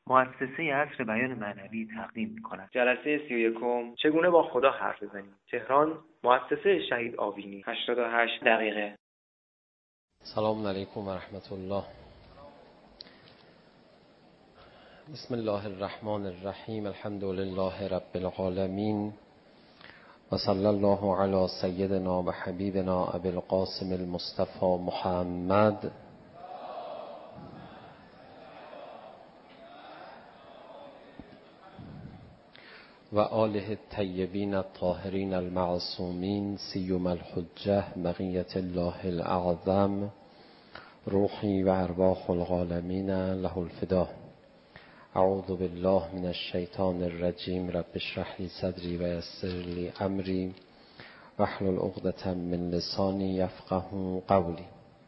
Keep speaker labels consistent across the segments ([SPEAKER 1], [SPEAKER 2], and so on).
[SPEAKER 1] مؤسسه عصر بیان معنوی تقدیم می‌کند.
[SPEAKER 2] جلسه 31 چگونه با خدا حرف بزنیم. تهران، مؤسسه شهید آوینی. 88 دقیقه.
[SPEAKER 3] سلام علیکم و رحمت الله. بسم الله الرحمن الرحیم. الحمد لله رب العالمین و صلی الله علی سیدنا و حبیبنا ابی القاسم المصطفى محمد و آله الطیبین الطاهرین المعصومین سیما الحجة بقیة الله الاعظم روحی و ارواح العالمین له الفدا. اعوذ بالله من الشیطان الرجیم. رب اشرح لی صدری و یسر لی امری واحلل عقدة من لسانی یفقهوا قولی.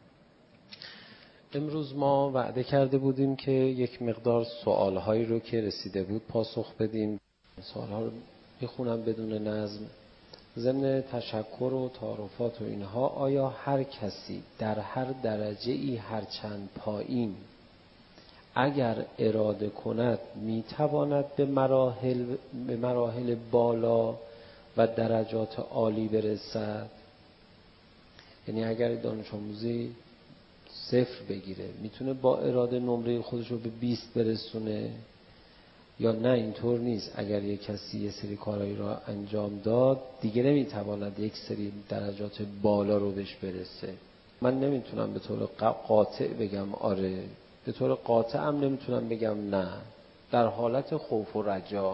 [SPEAKER 3] امروز ما وعده کرده بودیم که یک مقدار سوالهایی رو که رسیده بود پاسخ بدیم. سوالها رو میخونم بدون نظم. ضمن تشکر و تعارفات و اینها، آیا هر کسی در هر درجه ای هرچند پایین اگر اراده کند میتواند به مراحل بالا و درجات عالی برسد؟ یعنی اگر دانش آموزی 0 بگیره میتونه با اراده نمره خودش رو به 20 برسونه، یا نه اینطور نیست؟ اگر یک کسی یه سری کارهایی را انجام داد دیگه نمیتواند یک سری درجات بالا رو بهش برسه. من نمیتونم به طور قاطع بگم آره، به طور قاطع هم نمیتونم بگم نه. در حالت خوف و رجا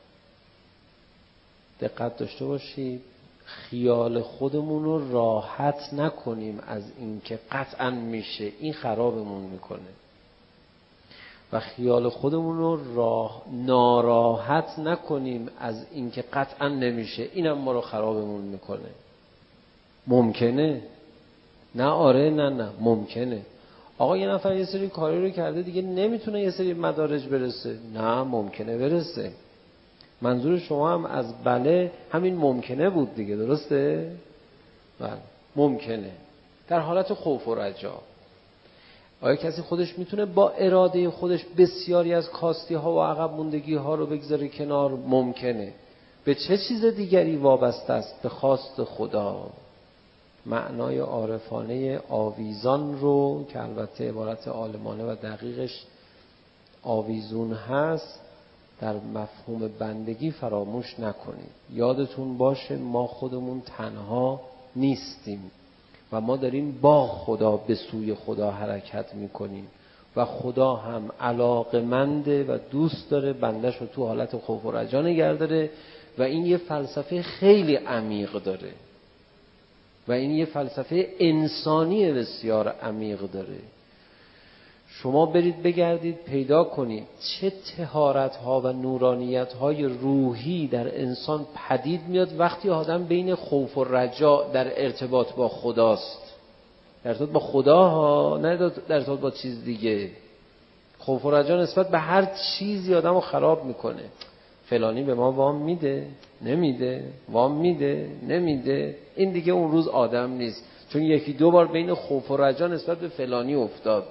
[SPEAKER 3] دقت داشته باشید، خیال خودمون رو راحت نکنیم از این که قطعا میشه، این خرابمون میکنه. و خیال خودمون رو ناراحت نکنیم از این که قطعا نمیشه، اینم ما رو خرابمون میکنه. ممکنه، نه آره نه ممکنه. آقا یه نفر یه سری کاری رو کرده دیگه نمیتونه یه سری مدارج برسه، نه ممکنه برسه. منظور شما هم از بله همین ممکنه بود دیگه، درسته؟ بله ممکنه. در حالت خوف و رجا آیا کسی خودش میتونه با اراده خودش بسیاری از کاستی ها و عقب موندگی ها رو بگذاره کنار؟ ممکنه. به چه چیز دیگری وابسته است؟ به خواست خدا. معنای عارفانه آویزان رو که البته عبارت عالمانه و دقیقش آویزون هست در مفهوم بندگی فراموش نکنید. یادتون باشه ما خودمون تنها نیستیم و ما داریم با خدا به سوی خدا حرکت میکنیم و خدا هم علاقمنده و دوست داره بندش رو تو حالت خوف و رجا نگه داره. و این یه فلسفه خیلی عمیق داره و این یه فلسفه انسانی بسیار عمیق داره. شما برید بگردید پیدا کنید چه طهارت ها و نورانیت های روحی در انسان پدید میاد وقتی آدم بین خوف و رجا در ارتباط با خداست. در ارتباط با خدا ها، نه در ارتباط با چیز دیگه. خوف و رجا نسبت به هر چیزی آدم رو خراب میکنه. فلانی به ما وام میده نمیده، وام میده نمیده، این دیگه اون روز آدم نیست، چون یکی دو بار بین خوف و رجا نسبت به فلانی افتاد.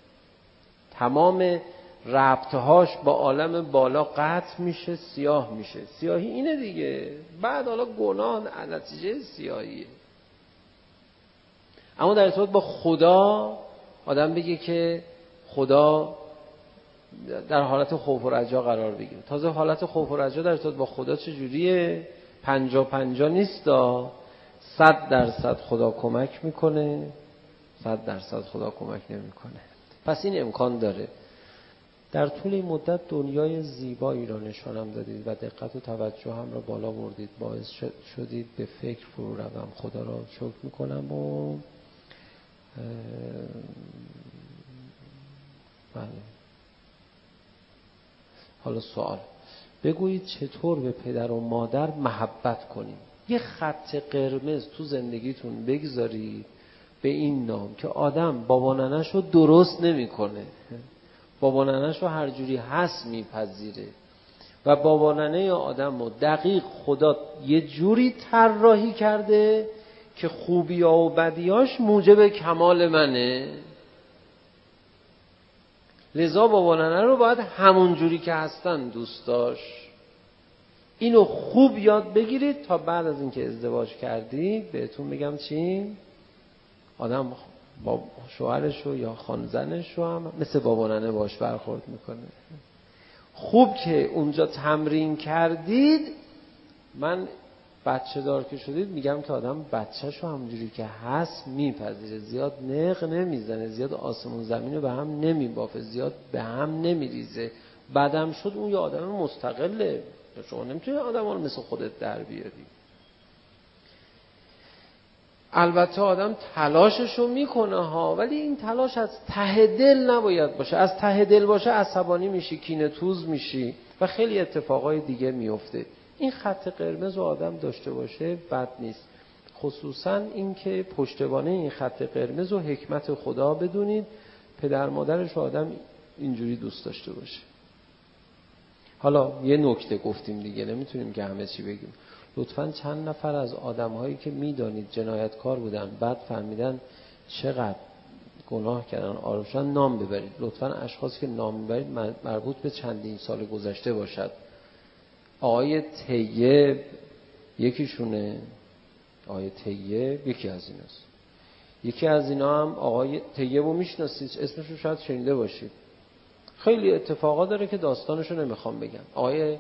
[SPEAKER 3] تمام ربطهاش با عالم بالا قطع میشه، سیاه میشه. سیاهی اینه دیگه. بعد حالا گناه نتیجه سیاهیه. اما در ارتباط با خدا آدم بگه که خدا در حالت خوف و رجا قرار بگیره. تازه حالت خوف و رجا در ارتباط با خدا چجوریه؟ 50-50 نیست. 100% خدا کمک میکنه، 100% خدا کمک نمیکنه. پس این امکان داره. در طول این مدت دنیای زیبایی را نشانم دادید و دقت و توجه هم را بالا بردید. باعث شدید به فکر فرو روم. خدا را شکر میکنم. و بله. حالا سوال، بگویید چطور به پدر و مادر محبت کنیم. یه خط قرمز تو زندگیتون بگذارید به این نام که آدم بابا ننه‌ش رو درست نمی‌کنه، بابا ننه‌ش رو هر جوری هست میپذیره و بابا ننه آدم رو دقیق خدا یه جوری طراحی کرده که خوبی‌ها و بدی‌هاش موجب کمال منه. لذا بابا ننه رو باید همون جوری که هستن دوست داشت. اینو خوب یاد بگیرید تا بعد از اینکه ازدواج کردید بهتون بگم چی؟ آدم با شوهرش رو یا خانزنش رو هم مثل بابا ننه باش برخورد میکنه. خوب که اونجا تمرین کردید. من بچه دار که شدید میگم که آدم بچه‌ش رو همونجوری که هست میپذیره، زیاد نق نمیزنه، زیاد آسمون زمین رو به هم نمیبافه، زیاد به هم نمیریزه. بعدم شد اون یه آدم مستقله، شما نمیتونی آدم رو مثل خودت در بیاری. البته آدم تلاششو میکنه ها، ولی این تلاش از ته دل نباید باشه. از ته دل باشه عصبانی میشی، کینه توز میشی و خیلی اتفاقای دیگه میفته. این خط قرمز رو آدم داشته باشه بد نیست. خصوصا این که پشتوانه این خط قرمز و حکمت خدا بدونید. پدر مادرش رو آدم اینجوری دوست داشته باشه. حالا یه نکته گفتیم دیگه، نمیتونیم که همه چی بگیم. لطفاً چند نفر از آدم‌هایی که میدانید جنایتکار بودن بعد فهمیدن چقدر گناه کردن آروشن نام ببرید. لطفاً اشخاصی که نام میبرید مربوط به چندین سال گذشته باشد. آقای طیب یکیشونه، آقای طیب یکی از ایناست. یکی از اینا هم آقای طیب رو میشناسید، اسمش رو شاید شنیده باشید. خیلی اتفاقات داره که داستانش رو نمیخوام بگم. آقای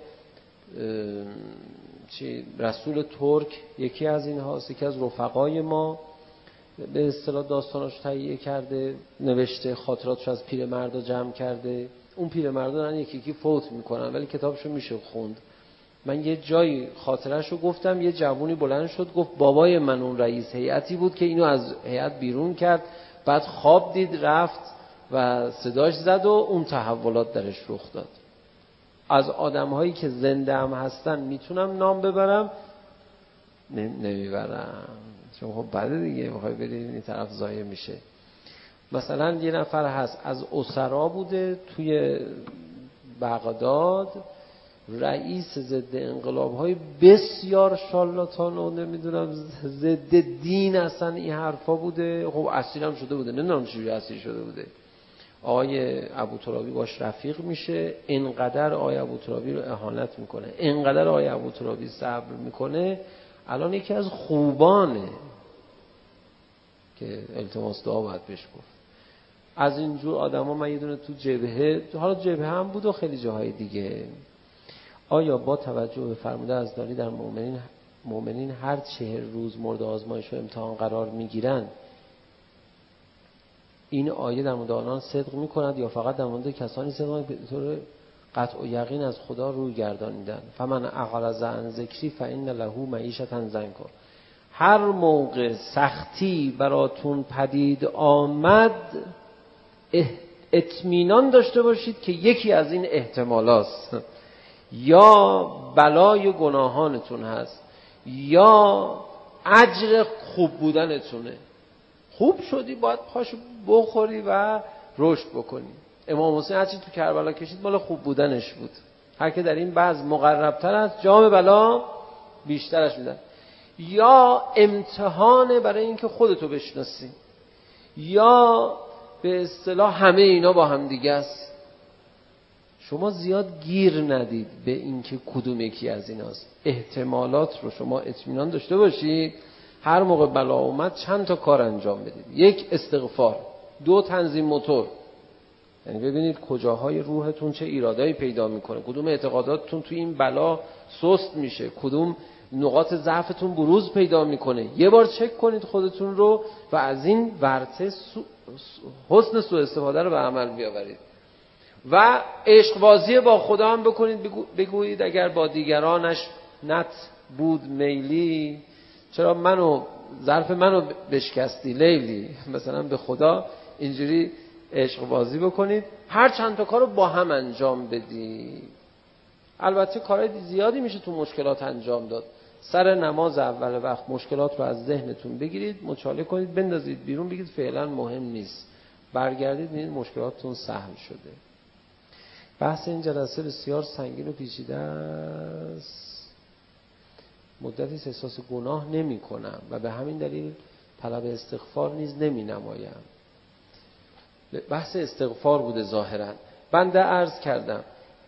[SPEAKER 3] رسول ترک یکی از این هاست، یکی از رفقای ما به اصطلاح داستانش تهیه کرده، نوشته، خاطراتش از پیرمردا جمع کرده. اون پیرمردا دارن یکی یکی فوت میکنن ولی کتابشو میشه خوند. من یه جایی خاطرهشو گفتم، یه جوونی بلند شد گفت بابای من اون رئیس هیئتی بود که اینو از هیئت بیرون کرد، بعد خواب دید رفت و صداش زد و اون تحولات درش رخ داد. از آدم‌هایی که زنده هم هستن میتونم نام ببرم، نمیبرم چون خب بعد دیگه بخوای برید این طرف ضایع میشه. مثلا یه نفر هست از اسرا بوده توی بغداد، رئیس ضد انقلاب‌های بسیار شارلاتان و نمیدونم ضد دین اصلا این حرفا بوده. خب اسیر هم شده بوده، نمیدونم چجوری اسیر شده بوده. آقای ابوترابی باش رفیق میشه، اینقدر آقای ابوترابی رو اهانت میکنه، اینقدر آقای ابوترابی صبر میکنه، الان یکی از خوبانه که التماس دعا باید بهش گفت. از اینجور آدما من یه دونه تو جبهه، حالا جبهه هم بود و خیلی جاهای دیگه. آیا با توجه به فرموده از داری در مؤمنین هر 40 روز مورد آزمایش و امتحان قرار میگیرن، این آیه در مورد آنان صدق میکند یا فقط در مورد کسانی صدق به طور قطع و یقین از خدا روی گردانیدن؟ فمن اعرض عن ذکری فإن له معیشة ضنکا. هر موقع سختی براتون پدید آمد اطمینان داشته باشید که یکی از این احتمالاست، یا بلای گناهانتون هست یا اجر خوب بودنتونه. خوب شدی باید پاشو بخوری و رشد بکنی. امام حسین هرچی تو کربلا کشید مال خوب بودنش بود. هر که در این بعض مقربتر است جام بلا بیشترش میدن. یا امتحانه برای اینکه خودتو بشناسی، یا به اصطلاح همه اینا با هم دیگه است. شما زیاد گیر ندید به اینکه کدوم یکی از ایناست. احتمالات رو شما اطمینان داشته باشید. هر موقع بلا اومد چند تا کار انجام بدید. 1 استغفار، 2 تنظیم موتور، یعنی ببینید کجاهای روحتون چه ایرادایی پیدا میکنه، کدوم اعتقاداتتون توی این بلا سست میشه، کدوم نقاط ضعفتون بروز پیدا میکنه. یه بار چک کنید خودتون رو و از این ورطه حسن سوء استفاده رو به عمل بیاورید. و عشق بازی با خدا هم بکنید، بگویید اگر با دیگرانش نت بود میلی، چرا ظرف منو بشکستی لیلی، مثلا به خدا اینجوری عشق بازی بکنید. هر چند تا کارو با هم انجام بدید. البته کارهای زیادی میشه تو مشکلات انجام داد. سر نماز اول وقت مشکلات رو از ذهنتون بگیرید، مچاله کنید، بندازید بیرون، بگید فعلا مهم نیست، برگردید ببینید مشکلاتتون سهل شده. بحث این جلسه بسیار سنگین و پیچیده است. مدتی احساس گناه نمی کنم و به همین دلیل طلب استغفار نیز نمی نمایم. بحث استغفار بوده ظاهرا. بنده عرض کردم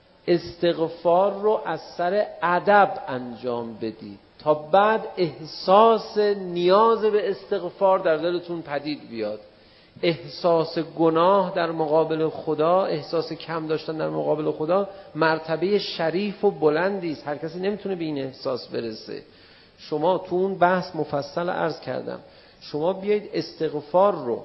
[SPEAKER 3] استغفار رو از سر ادب انجام بدید تا بعد احساس نیاز به استغفار در دلتون پدید بیاد. احساس گناه در مقابل خدا، احساس کم داشتن در مقابل خدا مرتبه شریف و بلندی است. هر کسی نمیتونه به این احساس برسه. شما تو اون بحث مفصل عرض کردم شما بیایید استغفار رو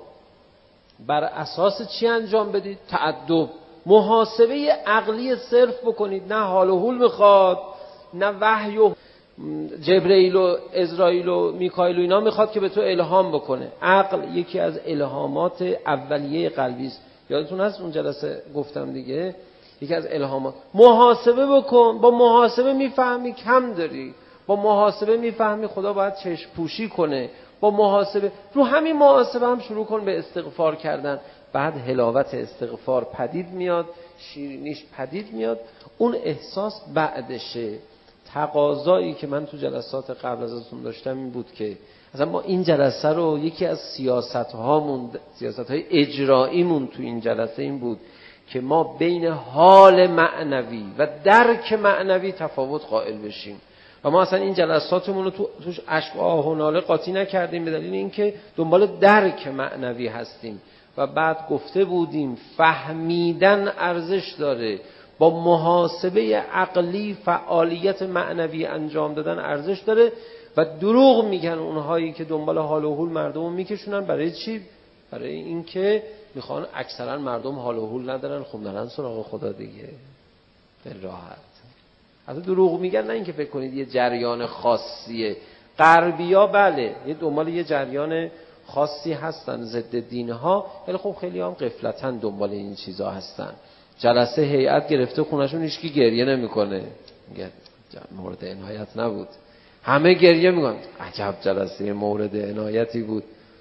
[SPEAKER 3] بر اساس چی انجام بدید؟ تأدب، محاسبه عقلی صرف بکنید. نه حال و حول میخواد، نه وحی و جبرئیل و اسرائیل و میکائیل و اینا میخواد که به تو الهام بکنه. عقل یکی از الهامات اولیه قلبی است. یادتون هست اون جلسه گفتم دیگه، یکی از الهامات. محاسبه بکن، با محاسبه میفهمی کم داری، با محاسبه میفهمی خدا باید چشم پوشی کنه، با محاسبه رو همین محاسبه هم شروع کن به استغفار کردن. بعد حلاوت استغفار پدید میاد، شیرینیش پدید میاد. اون احساس بعدشه. تقاضایی که من تو جلسات قبل ازتون داشتم این بود که مثلا ما این جلسه رو یکی از سیاست‌های اجراییمون تو این جلسه این بود که ما بین حال معنوی و درک معنوی تفاوت قائل بشیم. و ما اصلا این جلساتمون رو توش اشک و آه و ناله قاطی نکردیم به دلیل اینکه دنبال درک معنوی هستیم. و بعد گفته بودیم فهمیدن ارزش داره، با محاسبه عقلی فعالیت معنوی انجام دادن ارزش داره. و دروغ میگن اونهایی که دنبال حال و حول مردم میکشونن. برای چی؟ برای اینکه میخوان اکثرا مردم حال و حول ندارن، خب نرن سراغ خدا دیگه، به راحت. حتی دروغ میگن، نه اینکه فکر کنید یه جریان خاصیه. غربیا بله یه دنبال یه جریان خاصی هستن ضد دینها، ولی خب خیلی هم غفلتاً دنبال این چیزا هستن. جلسه هیئت گرفته خونشون هیچکی گریه نمیکنه، میگه مورد عنایت نبود. همه گریه میکنن، عجب جلسه مورد عنایتی بود.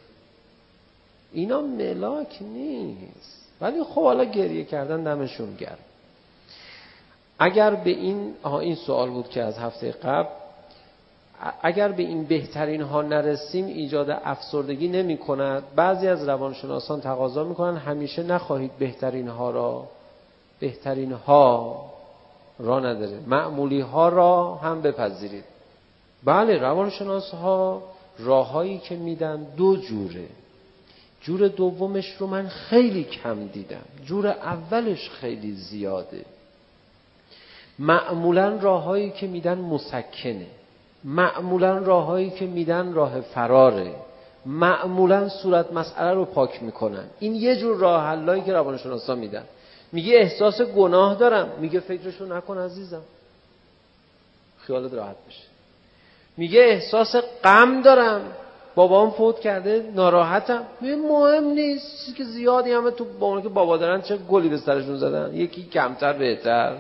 [SPEAKER 3] اینا ملاک نیست، ولی خب حالا گریه کردن دمشون گرم. اگر به این سوال بود که از هفته قبل، اگر به این بهترین ها نرسیم ایجاد افسردگی نمی کند. بعضی از روانشناسان تقاضا می کنند همیشه نخواهید بهترین ها را، بهترین ها را نداره، معمولی ها را هم بپذیرید. بله روانشناس ها راههایی که میدن دو جوره. جور دومش رو من خیلی کم دیدم، جور اولش خیلی زیاده. معمولا راههایی که میدن مسکنه، معمولا راههایی که میدن راه فراره، معمولا صورت مسئله رو پاک میکنن. این یه جور راه حلایی که روانشناسا میدن. میگه احساس گناه دارم، میگه فکرشو نکن عزیزم، خیالت راحت بشه. میگه احساس غم دارم، بابام فوت کرده ناراحتم، میگه مهم نیست، چیزی که زیادی همه تو با اون که بابا دارن چه گلی به سرشون زدن، یکی کمتر بهتر.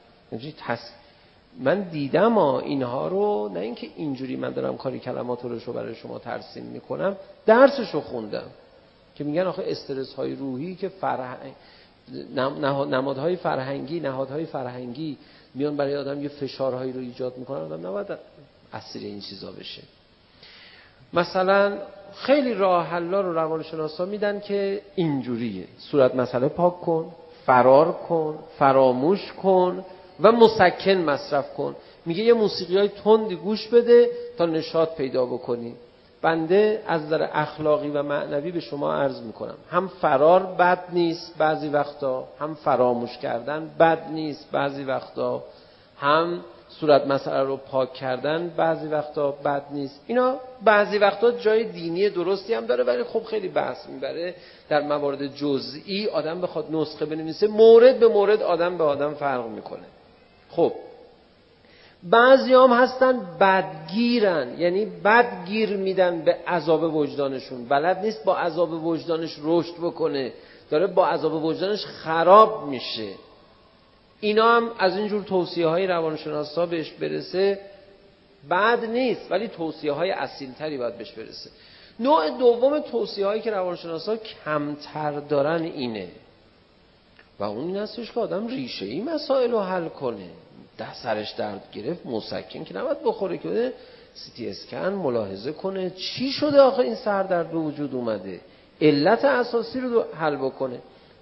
[SPEAKER 3] من دیدم اینها رو، نه اینکه اینجوری من دارم کاری کلمات رو برای شما ترسیم میکنم، درسشو خوندم که میگن آخه استرس های روحی که نمادهای فرهنگی میان برای آدم یه فشارهایی رو ایجاد میکنن، آدم نباید اسیر این چیزا بشه. مثلا خیلی راه حلا رو روانشناسا میدن که اینجوریه: صورت مسئله پاک کن، فرار کن، فراموش کن و مسکن مصرف کن. میگه یه موسیقیای تندی گوش بده تا نشاط پیدا بکنی. بنده از نظر اخلاقی و معنوی به شما عرض میکنم هم فرار بد نیست بعضی وقتا، هم فراموش کردن بد نیست بعضی وقتا، هم صورت مسئله رو پاک کردن بعضی وقتا بد نیست. اینا بعضی وقتا جای دینی درستی هم داره، ولی خب خیلی بحث میبره. در موارد جزئی آدم بخواد نسخه بنویسه، مورد به مورد آدم به آدم فرق میکنه. خب بعضی هم هستن بدگیرن، یعنی بدگیر میدن به عذاب وجدانشون، بلد نیست با عذاب وجدانش رشد بکنه، داره با عذاب وجدانش خراب میشه. اینا هم از اینجور توصیه های روانشناسا بهش برسه بد نیست، ولی توصیه های اصیلتری باید بهش برسه. نوع دوم توصیه هایی که روانشناسا کمتر دارن اینه، و اون این هستش که آدم ریشه ای مسائل رو حل کنه. سرش درد گرفت، مسکن که نباید بخوره، که سیتی اسکن ملاحظه کنه چی شده آخه این سردرد به وجود اومده، علت اساسی رو حل بکنه.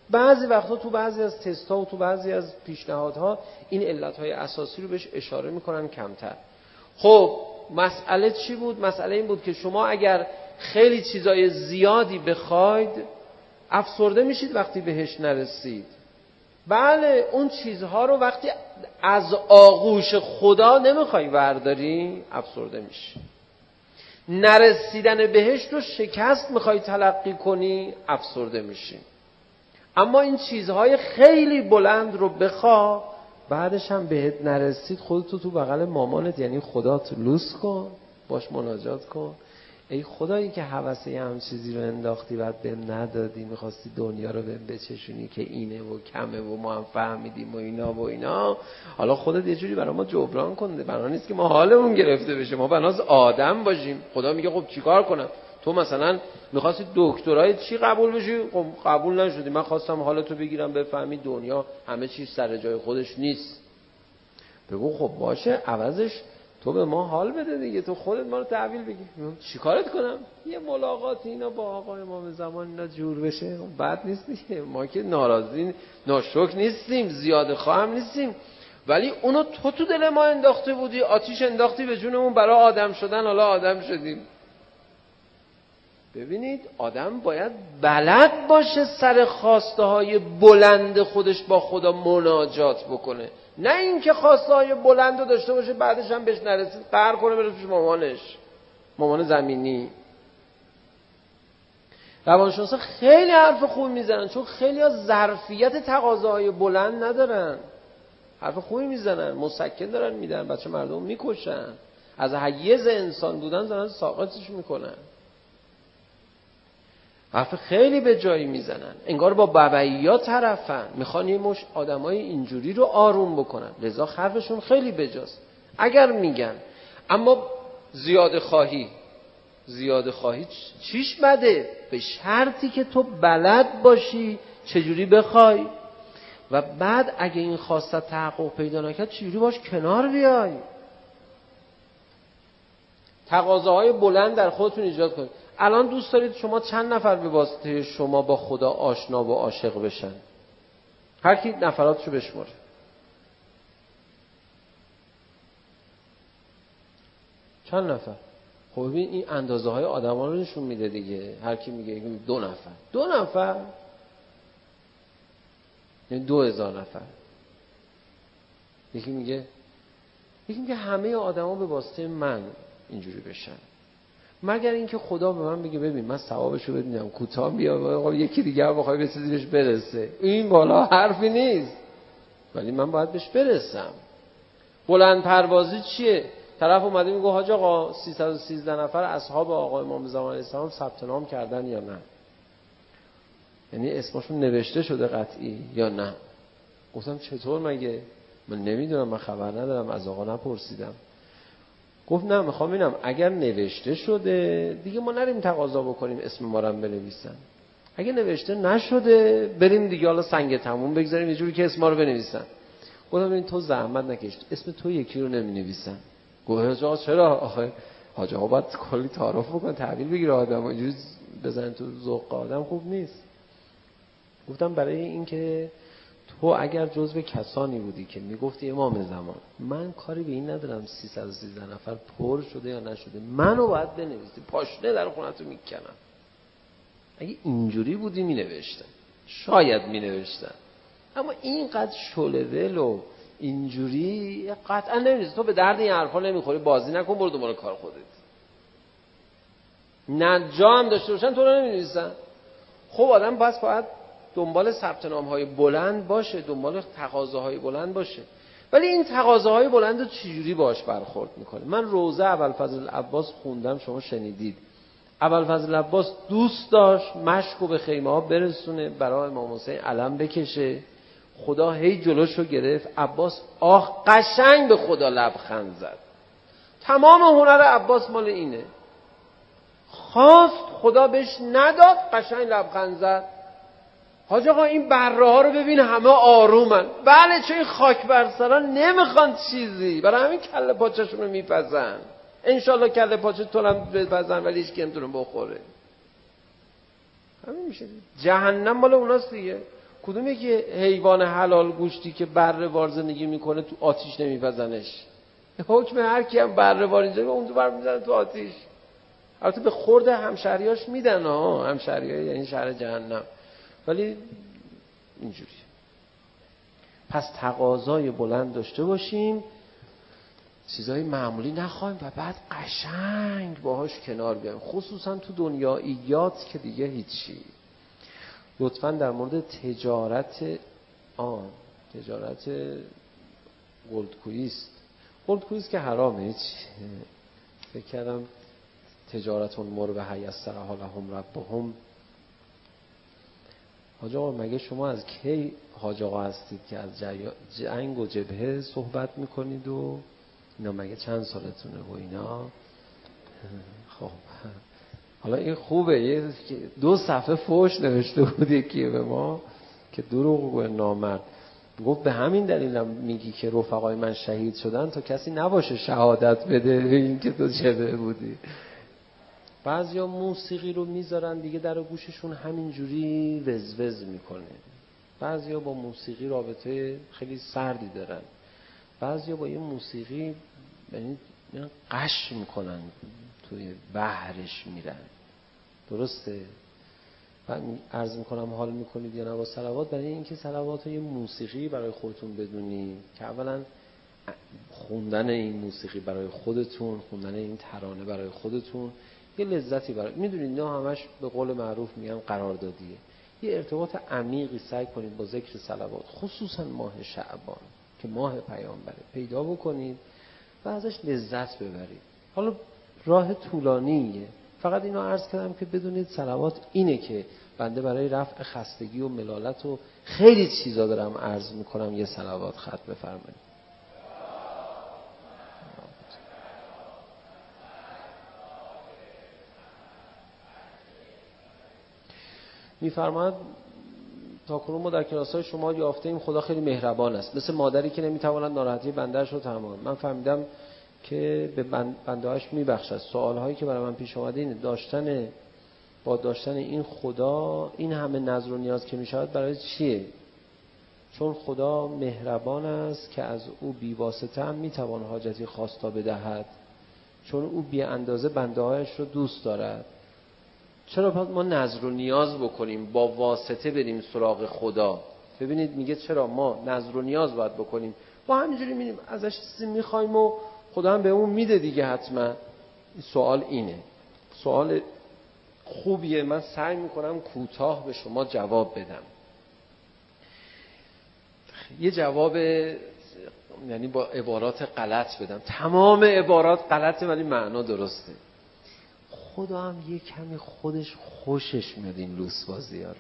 [SPEAKER 3] بعضی وقتا تو بعضی از تست‌ها و تو بعضی از پیشنهادها این علتهای اساسی رو بهش اشاره میکنن کمتر. خب مسئله چی بود؟ مسئله این بود که شما اگر خیلی چیزای زیادی بخواید افسرده میشید وقتی بهش نرسید. بله اون چیزها رو وقتی از آغوش خدا نمیخوای برداری افسرده میشی. نرسیدن بهش رو شکست میخوای تلقی کنی افسرده میشی. اما این چیزهای خیلی بلند رو بخوا، بعدش هم بهت نرسید خودتو تو بغل مامانت یعنی خدات لوس کن، باش مناجات کن. ای خدایی که حوثه هم چیزی رو انداختی بعد بهم ندادی، میخواستی دنیا رو بهم بچشونی که اینه و کمه و ما هم فهمیدیم و اینا، حالا خودت یه جوری برای ما جبران کنده. بنا نیست که ما حالمون گرفته بشه، ما بناز آدم باشیم. خدا میگه خب چیکار کنم؟ تو مثلا میخواستی دکترای چی قبول بشی؟ خب قبول نشدی. من خواستم حالتو بگیرم بفهمی دنیا همه چیز سر جای خودش نیست. بگو خب باشه، عوضش تو به ما حال بده دیگه، تو خودت ما رو تحویل بگی. چیکارت کنم؟ یه ملاقات اینا با آقای امام زمان اینا جور بشه بد نیست دیگه. ما که ناراضی ناشکر نیستیم، زیاده خواهم نیستیم، ولی اونو تو دل ما انداخته بودی، آتیش انداختی به جونمون برای آدم شدن، حالا آدم شدیم. ببینید آدم باید بلد باشه سر خواسته های بلند خودش با خدا مناجات بکنه، نه اینکه خواسته های بلند رو داشته باشه بعدش هم بهش نرسید قهر کنه بره پیش مامان زمینی. روانشناسا خیلی حرف خوب میزنن چون خیلی ها ظرفیت تقاضاهای بلند ندارن، حرف خوبی میزنن، مسکن دارن میدن، بچه مردم میکشن، از حیز انسان بودن دارن ساقطش میکنن، حرف خیلی به جایی میزنن، انگار با ببعیات طرفن، میخوان یه مش آدمای اینجوری رو آروم بکنن، لذا حرفشون خیلی بجاست اگر میگن. اما زیاده خواهی چیش بده؟ به شرطی که تو بلد باشی چجوری بخوای و بعد اگه این خواسته تحقق پیدا نکرد چجوری باش کنار بیای. تقاضاهای بلند در خودتون ایجاد کنید. الان دوست دارید شما چند نفر به واسطه شما با خدا آشنا و عاشق بشن؟ هر کی نفراتشو بشماره. چند نفر؟ خب ببین این اندازه های آدما رو نشون میده دیگه. هر کی میگه 2 نفر یعنی 2000 نفر. یکی میگه همه آدما به واسطه من اینجوری بشن، مگر اینکه خدا به من بگه ببین من ثوابشو بدینم کوتاه بیا یکی دیگه بخوای به چیزی بهش برسه. این بالا حرفی نیست ولی من باید بهش برسم. بلند پروازی چیه؟ طرف اومده میگه حاج آقا 313 نفر اصحاب آقا امام زمان علیه السلام ثبت نام کردن یا نه؟ یعنی اسمشون نوشته شده قطعی یا نه؟ گفتم چطور مگه؟ من نمیدونم، من خبر ندارم، از آقا نپرسیدم. گفت نه میخوام ببینم اگر نوشته شده دیگه ما نریم تقاضا بکنیم اسم ما رو بنویسن، اگه نوشته نشده بریم دیگه حالا سنگ تموم بگذاریم یه جوری که اسم ما رو بنویسن. گفتم ببین تو زحمت نکش، اسم تو یکی رو نمینویسن. گفت آقا چرا؟ آخه حاج آقا باید کلی تعارف بکن تحویل بگیره آدم، اینجوری بزنن تو ذوق آدم خوب نیست. گفتم برای اینکه تو اگر جزو کسانی بودی که میگفتی امام زمان من کاری به این ندارم 313 نفر پر شده یا نشده، منو باید بنویسی، پاشنه در خونتو میکنم. اگه اینجوری بودی مینوشتن، شاید مینوشتن، اما اینقدر شله دل و اینجوری قطعا نمی‌نویسی. تو به درد این حرفا نمیخوری، بازی نکن، برو دنبال کار خودت. نجا هم داشته باشن تو رو نمی‌نویسن. خب آدم باید دنبال ثبت نام‌های بلند باشه، دنبال تقاضاهای بلند باشه. ولی این تقاضاهای بلند رو چجوری باش برخورد میکنه؟ من روضه ابوالفضل العباس خوندم، شما شنیدید. ابوالفضل العباس دوست داشت مشکو به خیمه ها برسونه، برای امام حسین علم بکشه. خدا هی جلوشو گرفت، عباس قشنگ به خدا لبخند زد. تمام هنر عباس مال اینه، خواست خدا بهش نداد، قشنگ لبخند زد. حاج آقا این بره ها رو ببین همه آرومن. بله چون این خاک بر سران نمیخوان چیزی، برای همین کله پاچه‌شون رو میپزن. انشالله کله پاچه تو هم بپزن ولی هیچ کی نمیتونه بخوره. همین میشه. جهنم مال اوناست دیگه. کدومه که حیوان حلال گوشتی که بره وار زندگی میکنه تو آتیش نمیپزنش؟ حکم هر کی هم بره وار اینجا اون تو بر میزنه تو آتیش. البته به خورد همشهریاش میدن ها، همشهریای یعنی شهر جهنم، ولی اینجوری. پس تقاضای بلند داشته باشیم، چیزای معمولی نخوایم و بعد قشنگ باهاش کنار بیایم، خصوصا تو دنیاییات که دیگه هیچی. لطفاً در مورد تجارت گلدکوییست. گلدکوییست که حرامه هیچی. فکر کردم تجارتون مربحه یسرها لهم ربهم. حاج آقا مگه شما از کی حاج آقا هستید که از جنگ و جبهه صحبت میکنید و اینا؟ مگه چند سالتونه و اینا؟ خب حالا این خوبه، 2 صفحه فوش نوشته بود یکی به ما که دروغ و نامرد. گفت به همین دلیلم میگی که رفقای من شهید شدن تا کسی نباشه شهادت بده این که تو چه بودی. بعضیا موسیقی رو میذارن دیگه در گوششون همینجوری وزوز میکنه. بعضیا با موسیقی رابطه خیلی سردی دارن. بعضیا با یه موسیقی یعنی قش میکنن، توی بحرش میرن. درسته؟ من عرض میکنم حال میکنید یا نه با صلوات؟ برای اینکه صلوات یه موسیقی برای خودتون بدونی که اولا خوندن این موسیقی برای خودتون، خوندن این ترانه برای خودتون یه لذتی برای، میدونید نه همش به قول معروف میگن قراردادیه. یه ارتباط عمیقی سعی کنید با ذکر صلوات، خصوصا ماه شعبان که ماه پیامبره، پیدا بکنید و ازش لذت ببرید. حالا راه طولانیه، فقط اینو عرض کردم که بدونید صلوات اینه که بنده برای رفع خستگی و ملالت و خیلی چیزا دارم عرض میکنم، یه صلوات ختم بفرمایید. میفرماید تاکنون ما در کلاس‌های شما یافته ایم خدا خیلی مهربان است، مثل مادری که نمیتواند ناراحتی بنده‌اش رو تحمل کند. من فهمیدم که به بنده‌اش میبخشد. سوال‌هایی که برای من پیش اومده اینه، با داشتن این خدا این همه نظر و نیاز که میشود برای چیه؟ چون خدا مهربان است که از او بی واسطه هم میتوان حاجتی خواستا بدهد، چون او بی اندازه بنده‌هایش رو دوست دارد. چرا پس ما نظر و نیاز بکنیم با واسطه بریم سراغ خدا؟ ببینید میگه چرا ما نظر و نیاز باید بکنیم، با همینجوری میریم ازش چیزی میخوایم و خدا هم به اون میده دیگه حتما. سوال اینه، سوال خوبیه، من سعی میکنم کوتاه به شما جواب بدم. یه جواب یعنی با عبارات غلط بدم، تمام عبارات غلطه ولی معنا درسته. خدا هم یه کمی خودش خوشش میاد این لوس بازی ها رو،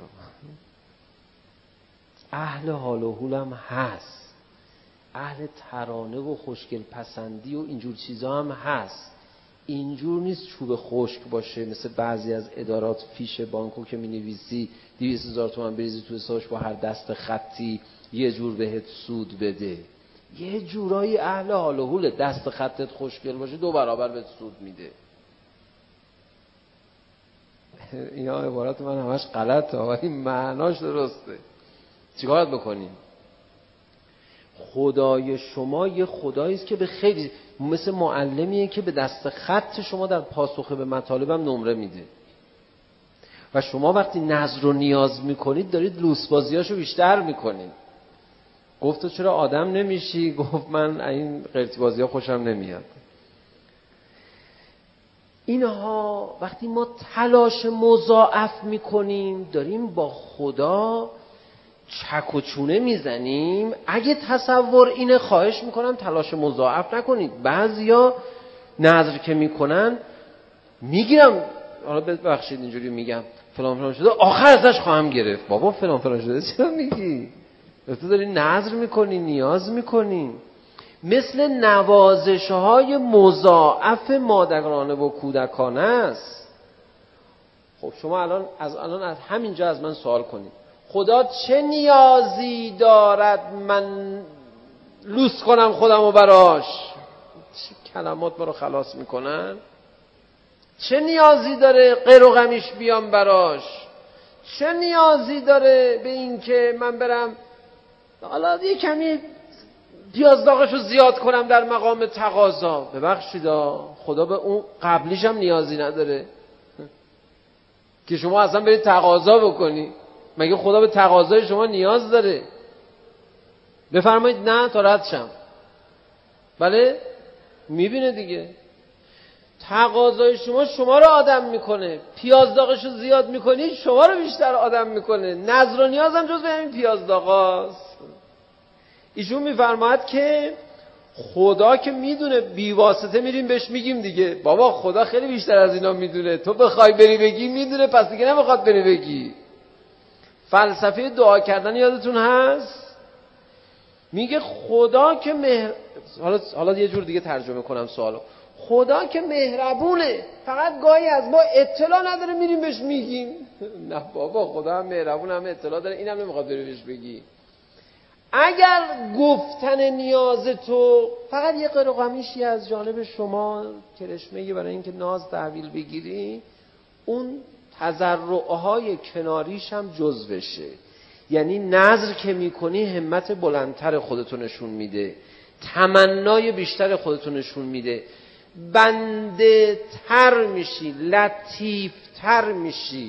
[SPEAKER 3] اهل حال و حولم هست، اهل ترانه و خوشگل پسندی و اینجور چیزا هم هست. اینجور نیست چوب خشک باشه مثل بعضی از ادارات فیش بانکو که می نویسی 200,000 تومان بریزی تو حسابش با هر دست خطی یه جور بهت سود بده. یه جورایی اهل حال و حوله، دست خطت خوشگل باشه 2 برابر بهت سود میده. اینا عبارات من همش غلطه ولی معناش درسته. چیکار بکنیم؟ خدای شما یه خدایی است که به خیلی مثل معلمیه که به دست خط شما در پاسخ به مطالبم نمره میده و شما وقتی نظر و نیاز میکنید دارید لوس بازیاشو بیشتر میکنید. گفت تو چرا آدم نمیشی؟ گفت من این قرتی بازی‌ها خوشم نمیاد. اینها وقتی ما تلاش مضاعف میکنیم داریم با خدا چک و چونه میزنیم. اگه تصور اینه خواهش میکنم تلاش مضاعف نکنید. بعضیا نظر که میکنن میگیرم، حالا ببخشید اینجوری میگم فلان فلان شده آخر ازش خواهم گرفت. بابا فلان فلان شده چرا میگی؟ تو داری نظر میکنی، نیاز میکنی. مثل نوازش‌های مضاعف مادرانه و کودکانه است. خب شما الان از همینجا از من سوال کنید، خدا چه نیازی دارد من لوس کنم خودمو براش؟ چه کلمات برو خلاص میکنن؟ چه نیازی داره غیر و غمیش بیام براش؟ چه نیازی داره به این که من برم حالا یه کمی پیاز داغشو زیاد کنم در مقام تقاضا؟ ببخشید خدا به اون قبلیش هم نیازی نداره که شما اصلا برید تقاضا بکنی. مگه خدا به تقاضای شما نیاز داره؟ بفرمایید نه تا رد شم. بله میبینه دیگه تقاضای شما رو آدم میکنه، پیاز داغشو زیاد میکنی شما رو بیشتر آدم میکنه. نظر و نیاز هم جز به همین پیاز داغاست. ایشون میفرماید که خدا که میدونه، بی واسطه میریم بهش میگیم دیگه بابا خدا خیلی بیشتر از اینا میدونه، تو بخوای بری بگی میدونه، پس دیگه نمیخواد بری بگی. فلسفه دعا کردن یادتون هست؟ میگه خدا که حالا یه جور دیگه ترجمه کنم سوالو. خدا که مهربونه، فقط گاهی از ما اطلاع نداره میریم بهش میگیم. نه بابا خدا هم مهربون هم اطلاع داره، اینم نمیخواد بری بهش بگی. اگر گفتن نیاز تو فقط یه قرقمیشی از جانب شما کرشمه‌ای برای اینکه ناز تحویل بگیری، اون تضرعهای کناریش هم جزوشه. یعنی نظر که میکنی همت بلندتر خودتو نشون میده، تمنای بیشتر خودتو نشون میده، بنده تر میشی، لطیف تر میشی.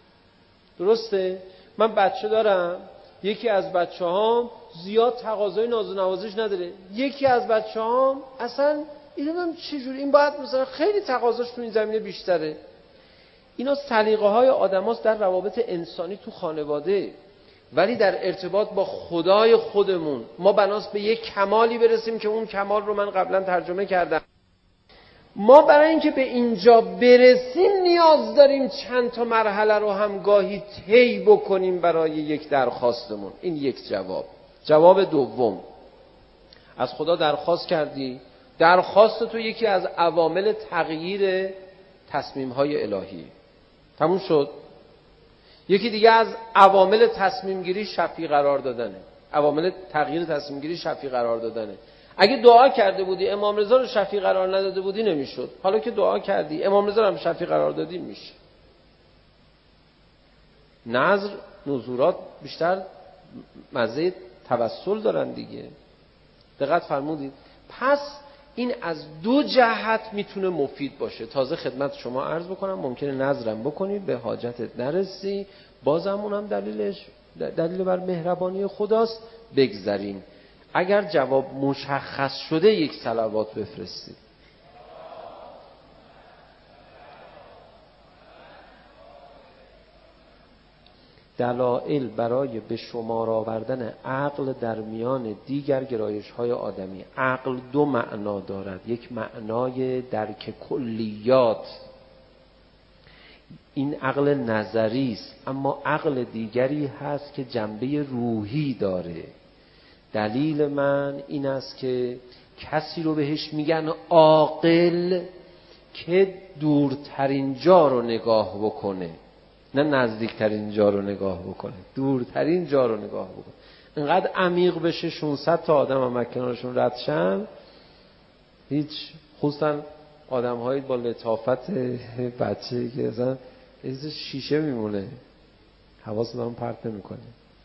[SPEAKER 3] درسته؟ من بچه دارم، یکی از بچه هام زیاد تقاضای ناز و نوازش نداره، یکی از بچه هام اصلا اینم چجوری این باید مثلا خیلی تقاضاش تو این زمینه بیشتره. اینا سلیقه های آدم هاست در روابط انسانی تو خانواده، ولی در ارتباط با خدای خودمون ما بناس به یک کمالی برسیم که اون کمال رو من قبلا ترجمه کردم. ما برای اینکه به اینجا برسیم نیاز داریم چند تا مرحله رو هم گاهی طی بکنیم برای یک درخواستمون. این یک جواب. جواب دوم، از خدا درخواست کردی، درخواست تو یکی از عوامل تغییر تصمیم‌های الهی تموم شد. یکی دیگه از عوامل تصمیم گیری شفیع قرار دادنه، عوامل تغییر تصمیم گیری شفیع قرار دادنه. اگه دعا کرده بودی امام رضا رو شفیع قرار نداده بودی نمیشد، حالا که دعا کردی امام رضا رو هم شفیع قرار دادی میشه. نظر نذورات بیشتر مزه توسل دارن دیگه. دقت فرمودید؟ پس این از دو جهت میتونه مفید باشه. تازه خدمت شما عرض بکنم ممکنه نظرم بکنید به حاجتت نرسی، بازم اونم دلیل بر مهربانی خداست. بگذاریم اگر جواب مشخص شده یک صلوات بفرستید. دلایل برای به شمار آوردن عقل در میان دیگر گرایش‌های آدمی. عقل دو معنا دارد، یک معنای درک کلیات، این عقل نظری است، اما عقل دیگری هست که جنبه روحی داره. دلیل من این است که کسی رو بهش میگن عاقل که دورترین جا رو نگاه بکنه، نه نزدیکترین جا رو نگاه بکنه، دورترین جا رو نگاه بکنه. انقدر عمیق بشه 600 تا آدم هم کنارشون رد شن، هیچ، خصوصا آدم هایی با لطافت بچه که اصلا شیشه میمونه، حواس دارم پرت نمیکنه.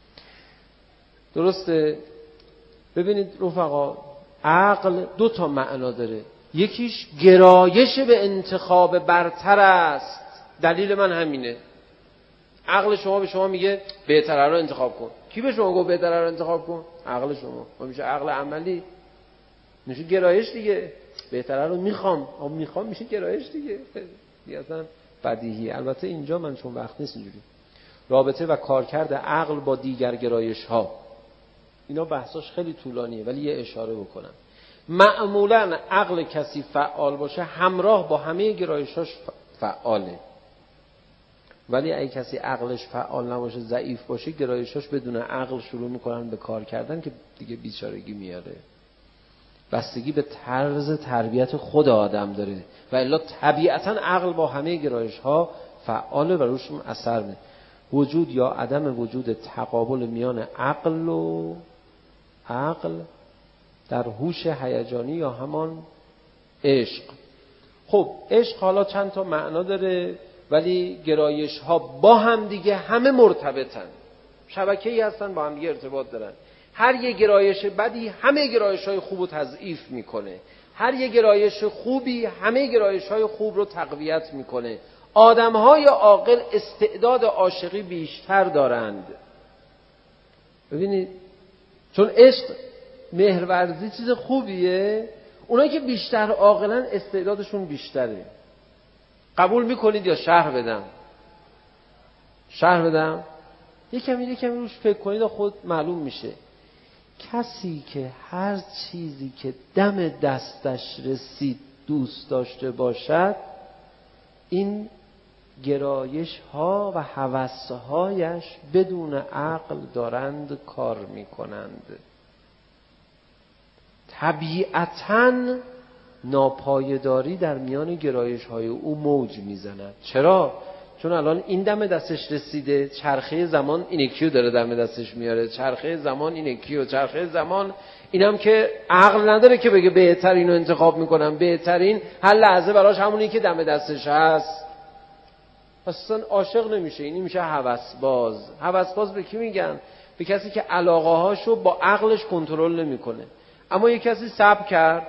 [SPEAKER 3] درسته؟ ببینید رفقا، عقل دو تا معنا داره. یکیش گرایش به انتخاب برتر است. دلیل من همینه. عقل شما به شما میگه بهتره رو انتخاب کن. کی به شما گفت بهتره رو انتخاب کن؟ عقل شما. میشه عقل عملی، میشه گرایش دیگه. بهتره رو میخوام میشه گرایش دیگه. اصلا بدیهی. البته اینجا من چون وقت نیست اینجوری رابطه و کارکرد عقل با دیگر گرایش ها، اینا بحثاش خیلی طولانیه، ولی یه اشاره بکنم. معمولا عقل کسی فعال باشه همراه با همه گرایشاش فعاله، ولی اگه کسی عقلش فعال نباشه، ضعیف باشه، گرایشاش بدون عقل شروع میکنن به کار کردن که دیگه بیچارگی میاره. بستگی به طرز تربیت خود آدم داره، و الا طبیعتا عقل با همه گرایش‌ها فعاله و روشون اثر میده. وجود یا عدم وجود تقابل میان عقل و عقل در هوش هیجانی یا همان عشق. خب عشق حالا چند تا معنا داره. ولی گرایش ها با هم دیگه همه مرتبطن، شبکه‌ای هستن، با هم دیگه ارتباط دارن. هر یه گرایش بدی همه گرایش های خوب رو تضعیف میکنه، هر یه گرایش خوبی همه گرایش های خوب رو تقویت میکنه. آدم های عاقل استعداد عاشقی بیشتر دارند. ببینید، چون عشق مهرورزی چیز خوبیه، اونایی که بیشتر عاقلن استعدادشون بیشتره. قبول میکنید یا شرح بدم؟ شرح بدم؟ یکمی روش فکر کنید و خود معلوم میشه. کسی که هر چیزی که دم دستش رسید دوست داشته باشد، این گرایش ها و هوس هایش بدون عقل دارند کار میکنند. طبیعتاً ناپایداری در میان گرایش های او موج میزند. چرا؟ چون الان این دم دستش رسیده، چرخه زمان این یکیو داره دم دستش میاره، چرخه زمان این یکیو، چرخه زمان اینم که عقل نداره که بگه بهترین رو انتخاب میکنم، بهترین هر لحظه براش همونی که دم دستش هست. اصلا عاشق نمیشه، این میشه هوسباز. هوسباز به کی میگن؟ به کسی که علاقه هاشو با عقلش کنترل نمیکنه. اما یک کسی صبر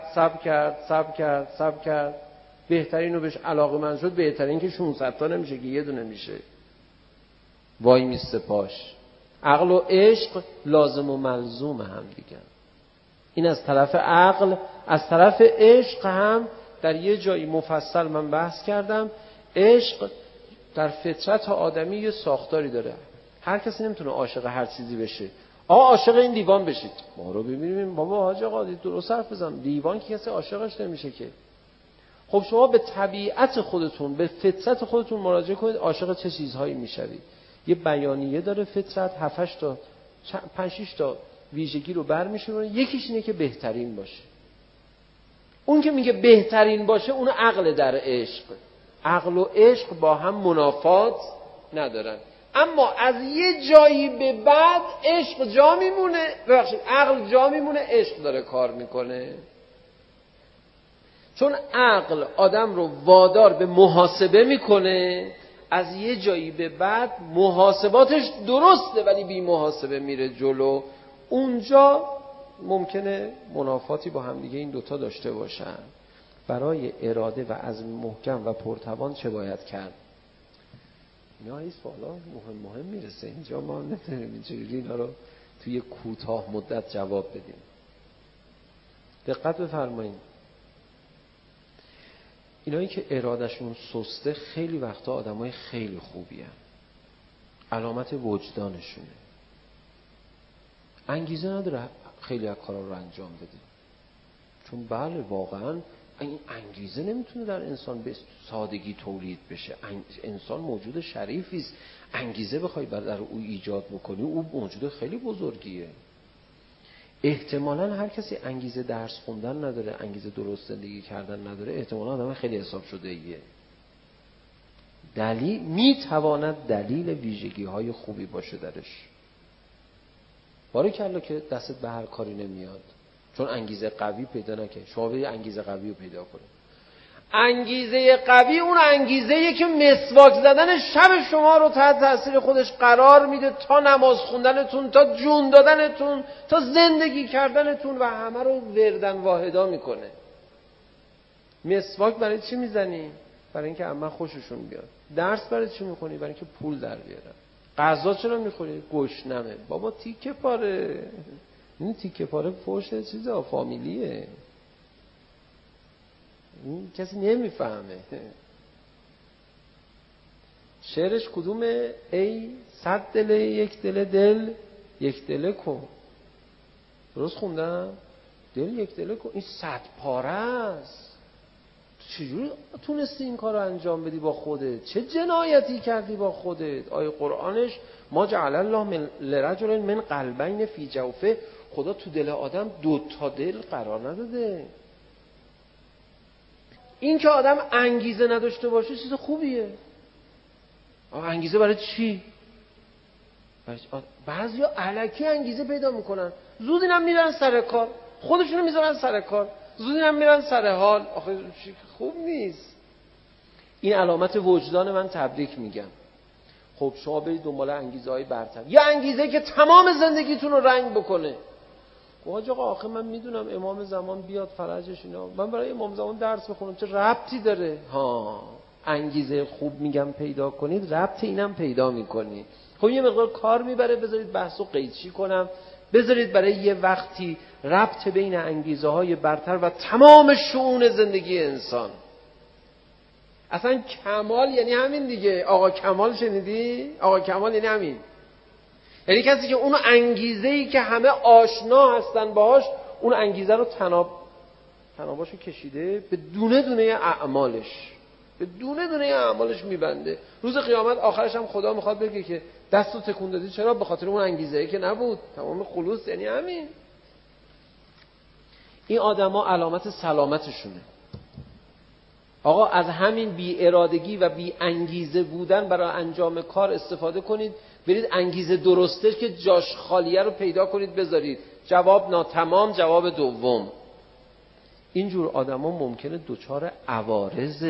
[SPEAKER 3] کرد بهترین رو بهش علاقه‌مند شد، بهترین که 600 تا نمیشه که یه دونه میشه، وای میسته پاش. عقل و عشق لازم و ملزوم هم دیگه. این از طرف عقل. از طرف عشق هم در یه جایی مفصل من بحث کردم. عشق در فطرت آدمی یه ساختاری داره. هر کسی نمیتونه عاشق هر چیزی بشه. عاشق این دیوان بشید، ما رو ببینیم بابا حاج آقا درست حرف بزن، دیوان که کسی عاشقش نمیشه که. خب شما به طبیعت خودتون، به فطرت خودتون مراجعه کنید، عاشق چه چیزهایی میشوید. یه بیانیه داره فطرت، 7-8 تا 5-6 تا ویژگی رو برمی‌شونه. یکیش اینه که بهترین باشه. اون که میگه بهترین باشه اون عقل در عشق. عقل و عشق با هم منافات ندارن. اما از یه جایی به بعد عشق جا میمونه، عقل جا میمونه، عشق داره کار میکنه. چون عقل آدم رو وادار به محاسبه میکنه، از یه جایی به بعد محاسباتش درسته ولی بی محاسبه میره جلو. اونجا ممکنه منافاتی با هم دیگه این دوتا داشته باشن. برای اراده و عزم محکم و پرتوان چه باید کرد؟ اینا این سوالا مهم میرسه. اینجا ما نمیتونیم اینجوری اینا رو توی کوتاه مدت جواب بدیم. دقت بفرمایید. اینایی که ارادشون سسته خیلی وقتا آدمای خیلی خوبی هن. علامت وجدانشونه. انگیزه نداره خیلی از کارا رو انجام بده. چون بله واقعا این انگیزه نمیتونه در انسان به سادگی تولید بشه. انسان موجود شریفی است. انگیزه بخوای در او ایجاد بکنی، او موجود خیلی بزرگیه. احتمالاً هر کسی انگیزه درس خوندن نداره، انگیزه درست زندگی کردن نداره، احتمالاً آدم خیلی حساب شده ایه. دلیل میتواند دلیل ویژگی های خوبی باشه درش. باریکلا که دستت به هر کاری نمیاد چون انگیزه قوی پیدا نکنی. شما برید انگیزه قوی رو پیدا کنید. انگیزه قوی اون انگیزه‌ایه که مسواک زدن شب شما رو تحت تاثیر خودش قرار میده، تا نماز خوندنتون، تا جون دادنتون، تا زندگی کردنتون و همه رو وردن واحدا میکنه. مسواک برای چی میزنی؟ برای اینکه عمه خوششون بیاد. درس برای چی میخونی؟ برای اینکه پول در بیارن. غذا چرا میخوری؟ گشنمه. بابا تیکه پاره. این تیکه پاره فوش چیزا فامیلیه. این کسی نمیفهمه. شعرش کدومه؟ ای 100 دل یک دل یک دل کن. درست خوندم؟ دل یک دل کن. این 100 پاره است. چجوری تونستی این کار رو انجام بدی با خودت؟ چه جنایتی کردی با خودت؟ آیه قرآنش ما جعل الله لرجل من قلبین فی جوفه، خدا تو دل آدم 2 تا دل قرار نداده. این که آدم انگیزه نداشته باشه چیز خوبیه. انگیزه برای چی؟ بعضیا الکی انگیزه پیدا میکنن، زود اینم میرن سر کار، خودشونو میذارن سر کار، زود اینم میرن سر حال. آخه خوب نیست. این علامت وجدان من تبریک میگم. خب شما برید دنبال انگیزه‌های برتر، یا انگیزه که تمام زندگیتون رو رنگ بکنه. حاج آقا آخه من میدونم امام زمان بیاد فرجش اینا، من برای امام زمان درس بخونم، چه ربطی داره؟ ها، انگیزه خوب میگم پیدا کنید، ربط اینم پیدا میکنید. خب یه مقدار کار میبره، بذارید بحثو قیچی کنم، بذارید برای یه وقتی ربط بین انگیزه های برتر و تمام شؤون زندگی انسان. اصلا کمال یعنی همین دیگه. آقا کمال شنیدی؟ آقا کمال یعنی همین، یعنی کسی که اون انگیزه‌ای که همه آشنا هستن باهاش، اون انگیزه رو تناباشو کشیده به دونه دونه اعمالش، به دونه دونه اعمالش میبنده. روز قیامت آخرش هم خدا میخواد بگه که دستو تکون دادی چرا؟ به خاطر اون انگیزه‌ای که نبود. تمام خلوص یعنی همین. این آدما علامت سلامتشونه. آقا از همین بی ارادگی و بی انگیزه بودن برای انجام کار استفاده کنید، برید انگیزه درسته که جاش خالیه رو پیدا کنید بذارید. جواب ناتمام، جواب دوم. اینجور آدما ممکنه دچار عوارض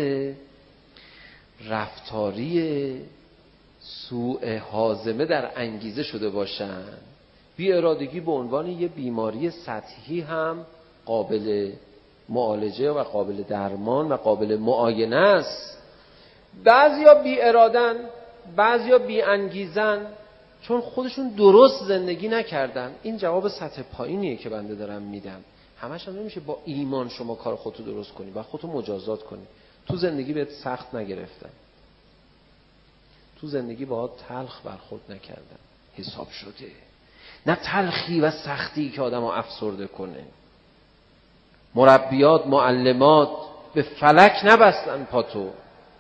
[SPEAKER 3] رفتاری سوء هاضمه در انگیزه شده باشن. بی ارادگی به عنوان یه بیماری سطحی هم قابل معالجه و قابل درمان و قابل معاینه است. بعضیا بی ارادن، بعضیا بی انگیزن، چون خودشون درست زندگی نکردن. این جواب سطح پایینیه که بنده دارم میدم. همش هم نمیشه با ایمان شما کار خودتو درست کنی و خودتو مجازات کنی. تو زندگی بهت سخت نگرفتن، تو زندگی باهات تلخ برخورد نکردن، حساب شده. نه تلخی و سختی که آدمو افسرده کنه. مربیات، معلمات به فلک نبستن پاتو،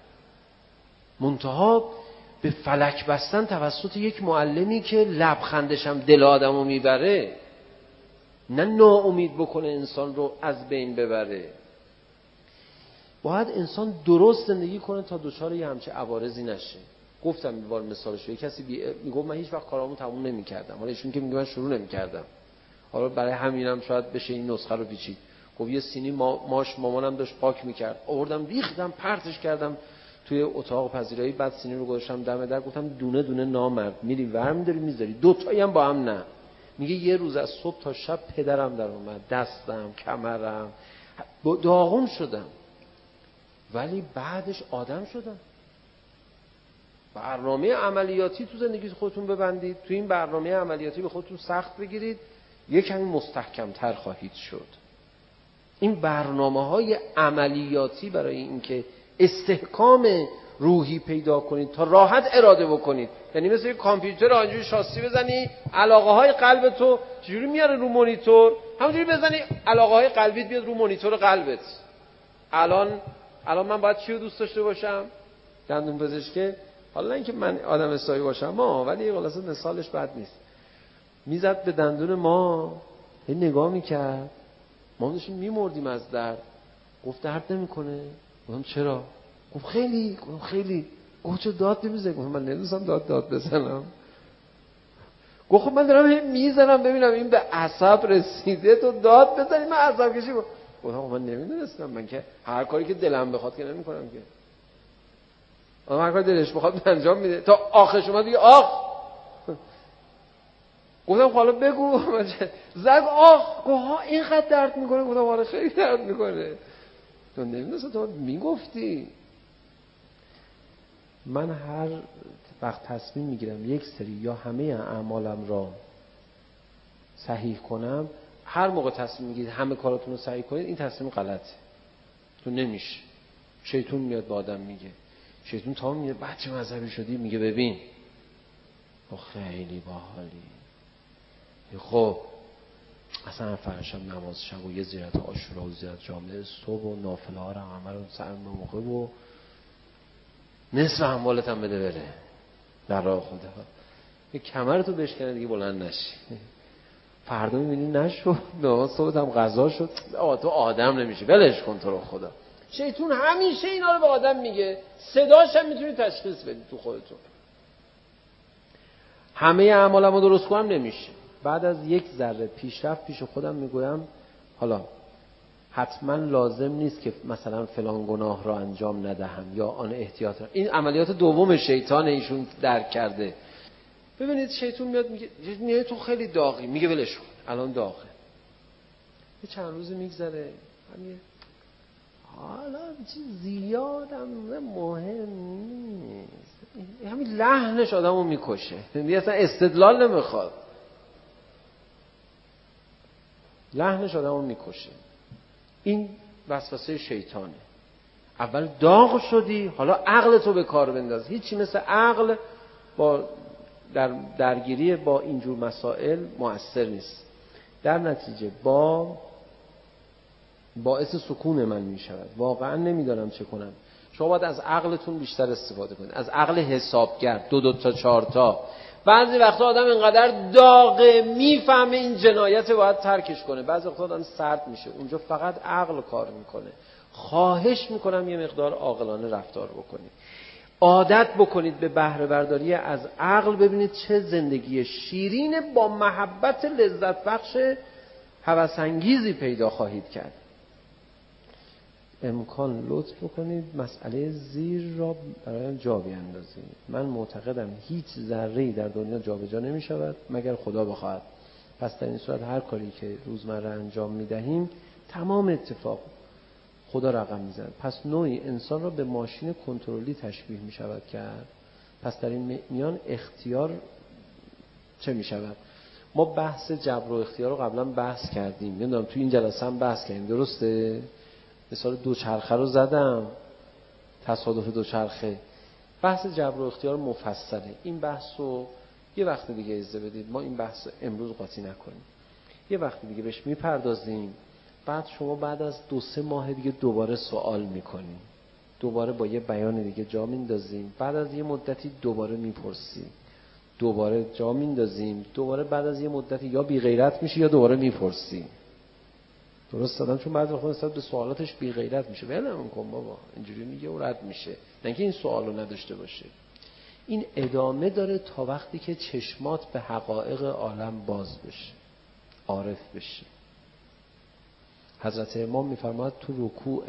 [SPEAKER 3] منتها به فلک بستن توسط یک معلمی که لبخندش هم دل آدمو میبره، نه ناامید بکنه انسان رو از بین ببره. باید انسان درست زندگی کنه تا دچار یه همچه عوارضی نشه. گفتم یه بار مثالش، کسی میگفت من هیچ وقت کارامو تموم نمی‌کردم، حالا ایشون که میگه من شروع نمی‌کردم، حالا برای همینم شاید بشه این نسخه رو پیچید. گفت یه سینی ماش مامانم داشت پاک می‌کرد، آوردم ریختم پرتش کردم توی اتاق پذیرایی، بعد سینی رو گذاشتم دم در، گفتم دونه دونه نامرد میری ورمی‌داری میذاری، دو تایی هم با هم نه. میگه یه روز از صبح تا شب پدرم در اومد، دستم، کمرم داغون شدم، ولی بعدش آدم شدم. برنامه عملیاتی تو زندگی خودتون ببندید، تو این برنامه عملیاتی به خودتون سخت بگیرید، یک کمی مستحکم‌تر خواهید شد. این برنامه‌های عملیاتی برای اینکه استحکام روحی پیدا کنید تا راحت اراده بکنید، یعنی مثل یک کامپیوتر آنجوری شاسی بزنی علاقه‌های قلبت رو چجوری میاره رو مانیتور، همونجوری بزنی علاقه‌های قلبیت بیاد رو مانیتور قلبت. الان من باید چی رو دوست داشته باشم؟ دندون پزشکه، حالا نه اینکه من آدم استایی باشم ولی خلاصه مثالش بد نیست. میزد به دندون ما، این نگاه میکرد، ما داشتیم میمردیم از درد. گفت درد نمیکنه؟ گفتم چرا؟ گفت خیلی. گفت چه داد نمیزنی؟ گفتم من نمیدونستم داد بزنم. گفت خب من دارم میزنم ببینم این به عصب رسیده تو داد بزنی من عصب کشی. گفتم من نمیدونستم، من که هر کاری که دلم بخواد که نمیکنم که. هر کاری دلش بخواد انجام میده تا آخر شما دیگه آخ. گفتم حالا بگو. زد آخ. گفت اینقدر درد میکنه؟ گفتم آره خیلی درد میکنه. تو نمیدونسته، تو میگفتی. من هر وقت تصمیم میگیرم یک سری یا همه اعمالم را صحیح کنم، هر موقع تصمیم میگیرید همه کاراتون رو صحیح کنید، این تصمیم غلطه. تو نمیشه. شیطون میاد با آدم میگه، شیطون تا میگه بچه مذهبی شدی، میگه ببین تو خیلی باحالی، خب اصلا فرشم نماز شب و یه زیارت عاشورا و زیارت جامعه صبح و نافله ها رو همه رو سر موقع و نصف اموالت هم بده بره در راه خدا. یه کمرتو بشکنه دیگه بلند نشی، فردا میبینی نشد، نماز صبح هم قضا شد، تو آدم نمیشی، ولش کن تو رو خدا. شیطون همیشه اینا رو به آدم میگه، صداش هم میتونی تشخیص بدی تو خودتون. همه اعمالمو درست کنم نمیشه. بعد از یک ذره پیشرفت پیش خودم میگویم حالا حتما لازم نیست که مثلا فلان گناه را انجام ندهم یا آن احتیاط را. این عملیات دوم شیطان ایشون درک کرده. ببینید شیطان میاد میگه تو خیلی داغی، میگه ولش کن الان داغه. یه چند روزی میگذره میگه حالا چیز زیادم مهم نیست. همین لحنش آدمو میکشه. دیگه اصلا استدلال نمیخواد. لحنش آدمو میکشه. این وسوسه شیطانه. اول داغ شدی، حالا عقلتو به کار بنداز. هیچی مثل عقل با درگیری با اینجور مسائل مؤثر نیست. در نتیجه باعث سکون من می شود. واقعا نمیدانم چه کنم. شما باید از عقلتون بیشتر استفاده کنید. از عقل حسابگر، 2 تا 4 تا. بعضی وقتا آدم اینقدر داغه میفهمه این جنایت باید ترکش کنه. بعضی وقتا آدم سرد میشه. اونجا فقط عقل کار میکنه. خواهش میکنم یه مقدار عاقلانه رفتار بکنید. عادت بکنید به بهره برداری از عقل. ببینید چه زندگی شیرین با محبت لذت بخش هوس انگیزی پیدا خواهید کرد. امکان لطف بکنید مسئله زیر را برایم جا بیندازید. من معتقدم هیچ ذره‌ای در دنیا جابجا نمی‌شود مگر خدا بخواهد. پس در این صورت هر کاری که روزمره انجام می‌دهیم تمام اتفاق خدا رقم می‌زند. پس نوعی انسان را به ماشین کنترلی تشبیه می‌شود کرد. پس در این میان اختیار چه می‌شود؟ ما بحث جبر و اختیار رو قبلا بحث کردیم. نمیدونم تو این جلسه هم بحث کردیم، درسته؟ مثال دوچرخه رو زدم، تصادف دوچرخه. بحث جبر و اختیار مفصله. این بحث رو یه وقت دیگه اجازه بدید ما این بحث امروز قاطی نکنیم. یه وقت دیگه بهش میپردازیم. بعد شما بعد از 2-3 ماه دیگه دوباره سوال میکنیم. دوباره با یه بیان دیگه جا میندازیم. بعد از یه مدتی دوباره میپرسیم. دوباره جا میندازیم. دوباره بعد از یه مدتی یا بی غیرت میشه یا دوباره میپرسیم. درست دادم، چون بعضی وقتا نسبت به سوالاتش بی غیرت میشه. ولم کن بابا اینجوری میگه و رد میشه. نه اینکه این سوالو نداشته باشه. این ادامه داره تا وقتی که چشمات به حقایق عالم باز بشه، عارف بشه. حضرت امام میفرماد تو رکوع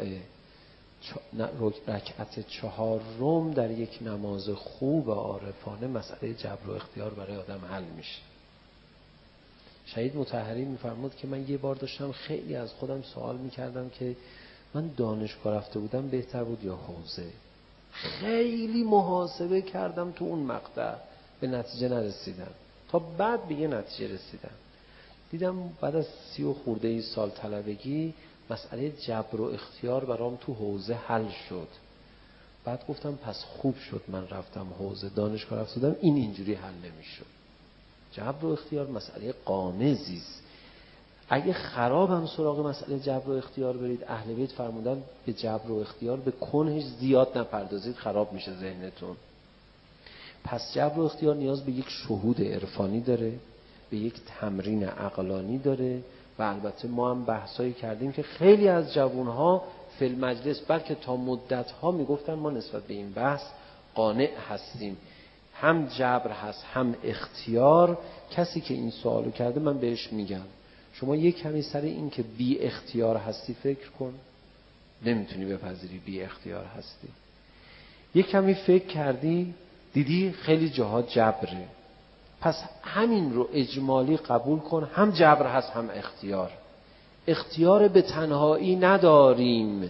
[SPEAKER 3] رکعت 4 در یک نماز خوب و عارفانه مسئله جبر و اختیار برای آدم حل میشه. شهید مطهری میفرمود که من یه بار داشتم خیلی از خودم سوال میکردم که من دانشگاه رفته بودم بهتر بود یا حوزه. خیلی محاسبه کردم تو اون مقطع، به نتیجه نرسیدم. تا بعد به یه نتیجه رسیدم. دیدم بعد از 30 و خورده سال طلبگی مسئله جبر و اختیار برام تو حوزه حل شد. بعد گفتم پس خوب شد من رفتم حوزه، دانشگاه رفته بودم اینجوری حل نمیشد. جبر و اختیار مسئله قامزی است. اگه خراب هم سراغ مسئله جبر و اختیار برید، اهل بیت فرمودن به جبر و اختیار به کنهش زیاد نپردازید، خراب میشه ذهنتون. پس جبر و اختیار نیاز به یک شهود عرفانی داره، به یک تمرین عقلانی داره. و البته ما هم بحثایی کردیم که خیلی از جوانها فی المجلس بلکه تا مدت‌ها میگفتن ما نسبت به این بحث قانع هستیم. هم جبر هست هم اختیار. کسی که این سوالو کرده من بهش میگم شما یک کمی سر این که بی اختیار هستی فکر کن. نمیتونی بپذیری بی اختیار هستی. یک کمی فکر کردی دیدی خیلی جاها جبره. پس همین رو اجمالی قبول کن، هم جبر هست هم اختیار. اختیار به تنهایی نداریم.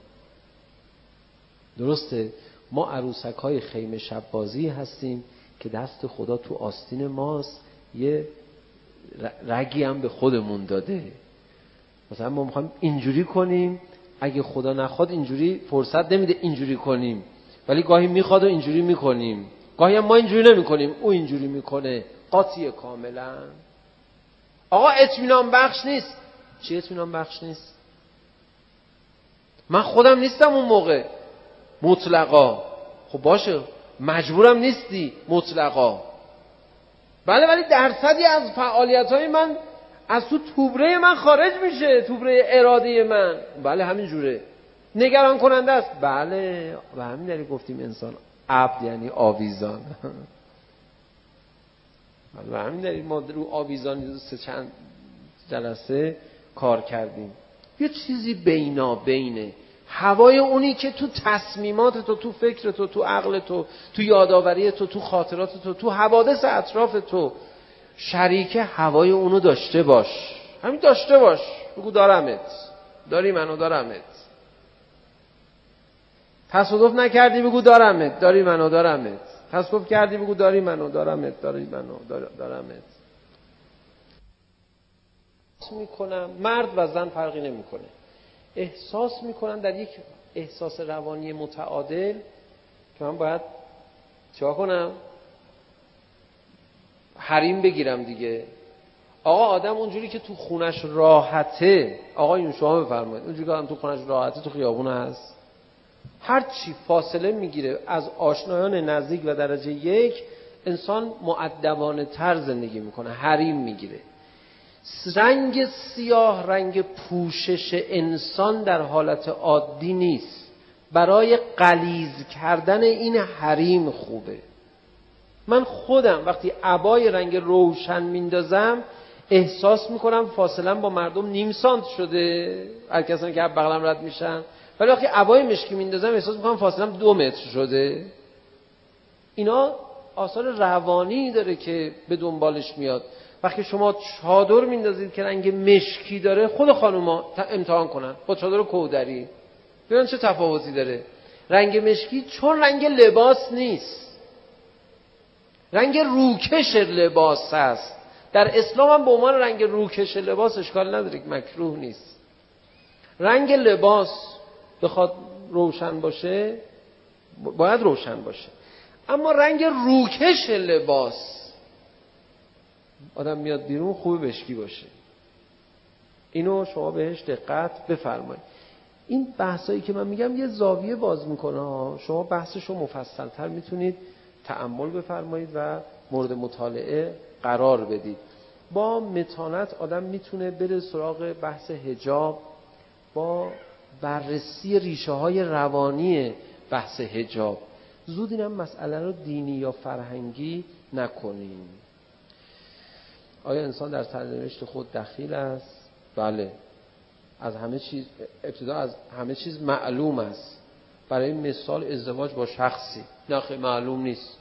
[SPEAKER 3] درسته؟ ما عروسک های خیمه شب بازی هستیم که دست خدا تو آستین ماست، یه رگی هم به خودمون داده. مثلا ما میخوایم اینجوری کنیم، اگه خدا نخواد اینجوری فرصت نمیده اینجوری کنیم، ولی گاهی میخواد و اینجوری میکنیم، گاهی هم ما اینجوری نمیکنیم او اینجوری میکنه. قاطیه کاملا. آقا اطمینان بخش نیست. چی اطمینان بخش نیست؟ من خودم نیستم اون موقع مطلقا. خب باشه مجبورم نیستی مطلقا. بله ولی درصدی از فعالیت‌های من از تو توبره من خارج میشه، توبره اراده من. بله همین جوره. نگران کننده است. بله و همین دلیل گفتیم انسان عبد یعنی آویزان. و همین دلیل ما رو آویزان چند جلسه کار کردیم. یه چیزی بینه هوای اونی که تو تصمیمات تو فکر تو عقل تو یاداوری تو خاطرات تو حوادث اطراف تو شریک هوای اونو داشته باش. همین داشته باش. بگو دارمت، داری منو، دارمت. تصادف نکردی بگو دارمت، داری منو، دارمت. تصادف کردی بگو داری منو، دارمت، داری منو، دارمت. میکنم مرد و زن فرقی نمیکنه. احساس میکنن در یک احساس روانی متعادل که من باید چیکار کنم؟ حریم بگیرم دیگه. آقا آدم اونجوری که تو خونش راحته، آقایون شما بفرمایید، اونجوری که آدم تو خونش راحته تو خیابون هست، هر چی فاصله میگیره از آشنایان نزدیک و درجه یک، انسان مؤدبانه تر زندگی میکنه، حریم میگیره. رنگ سیاه رنگ پوشش انسان در حالت عادی نیست. برای غلیظ کردن این حریم خوبه. من خودم وقتی عبای رنگ روشن میندازم احساس میکنم فاصلم با مردم نیم سانت شده، هر کسانی که بغلم رد میشن. ولی وقتی عبای مشکی میندازم احساس میکنم فاصلم 2 متر شده. اینا آثار روانی داره که به دنبالش میاد. وقتی شما چادر میندازید که رنگ مشکی داره، خود خانوما امتحان کنن با چادر کودری ببینن چه تفاوتی داره. رنگ مشکی چون رنگ لباس نیست، رنگ روکش لباس است. در اسلام هم به عنوان رنگ روکش لباس اشکال نداره، مکروه نیست. رنگ لباس بخواد روشن باشه باید روشن باشه، اما رنگ روکش لباس آدم میاد بیرون خوب مشکی باشه. اینو شما بهش دقت بفرمایید. این بحثایی که من میگم یه زاویه باز میکنه، شما بحثشو مفصل‌تر میتونید تأمل بفرمایید و مورد مطالعه قرار بدید. با متانت آدم میتونه بره سراغ بحث حجاب با بررسی ریشه های روانی بحث حجاب. زود اینم مسئله رو دینی یا فرهنگی نکنیم. آیا انسان در سرنوشت خود دخیل است؟ بله. از همه چیز ابتدا از همه چیز معلوم است. برای مثال ازدواج با شخصی نه معلوم نیست.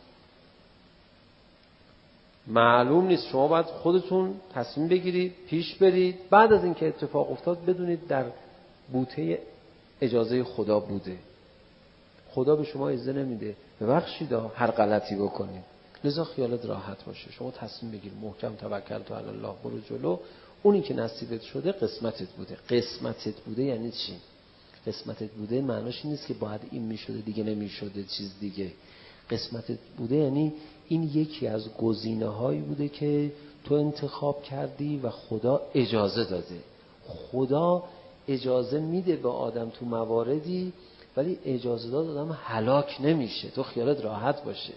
[SPEAKER 3] معلوم نیست. شما باید خودتون تصمیم بگیرید، پیش برید. بعد از اینکه اتفاق افتاد بدونید در بوته اجازه خدا بوده. خدا به شما اجازه نمیده ببخشید هر غلطی بکنید. لذا خیالت راحت باشه. شما تصمیم بگیر، محکم توکل علی الله، برو جلو. اونی که نصیبت شده قسمتت بوده. قسمتت بوده یعنی چی؟ قسمتت بوده معناش این نیست که باید این میشده دیگه نمیشده چیز دیگه. قسمتت بوده یعنی این یکی از گزینه‌هایی بوده که تو انتخاب کردی و خدا اجازه داده. خدا اجازه میده به آدم تو مواردی، ولی اجازه داد آدم هلاک نمیشه. تو خیالت راحت باشه.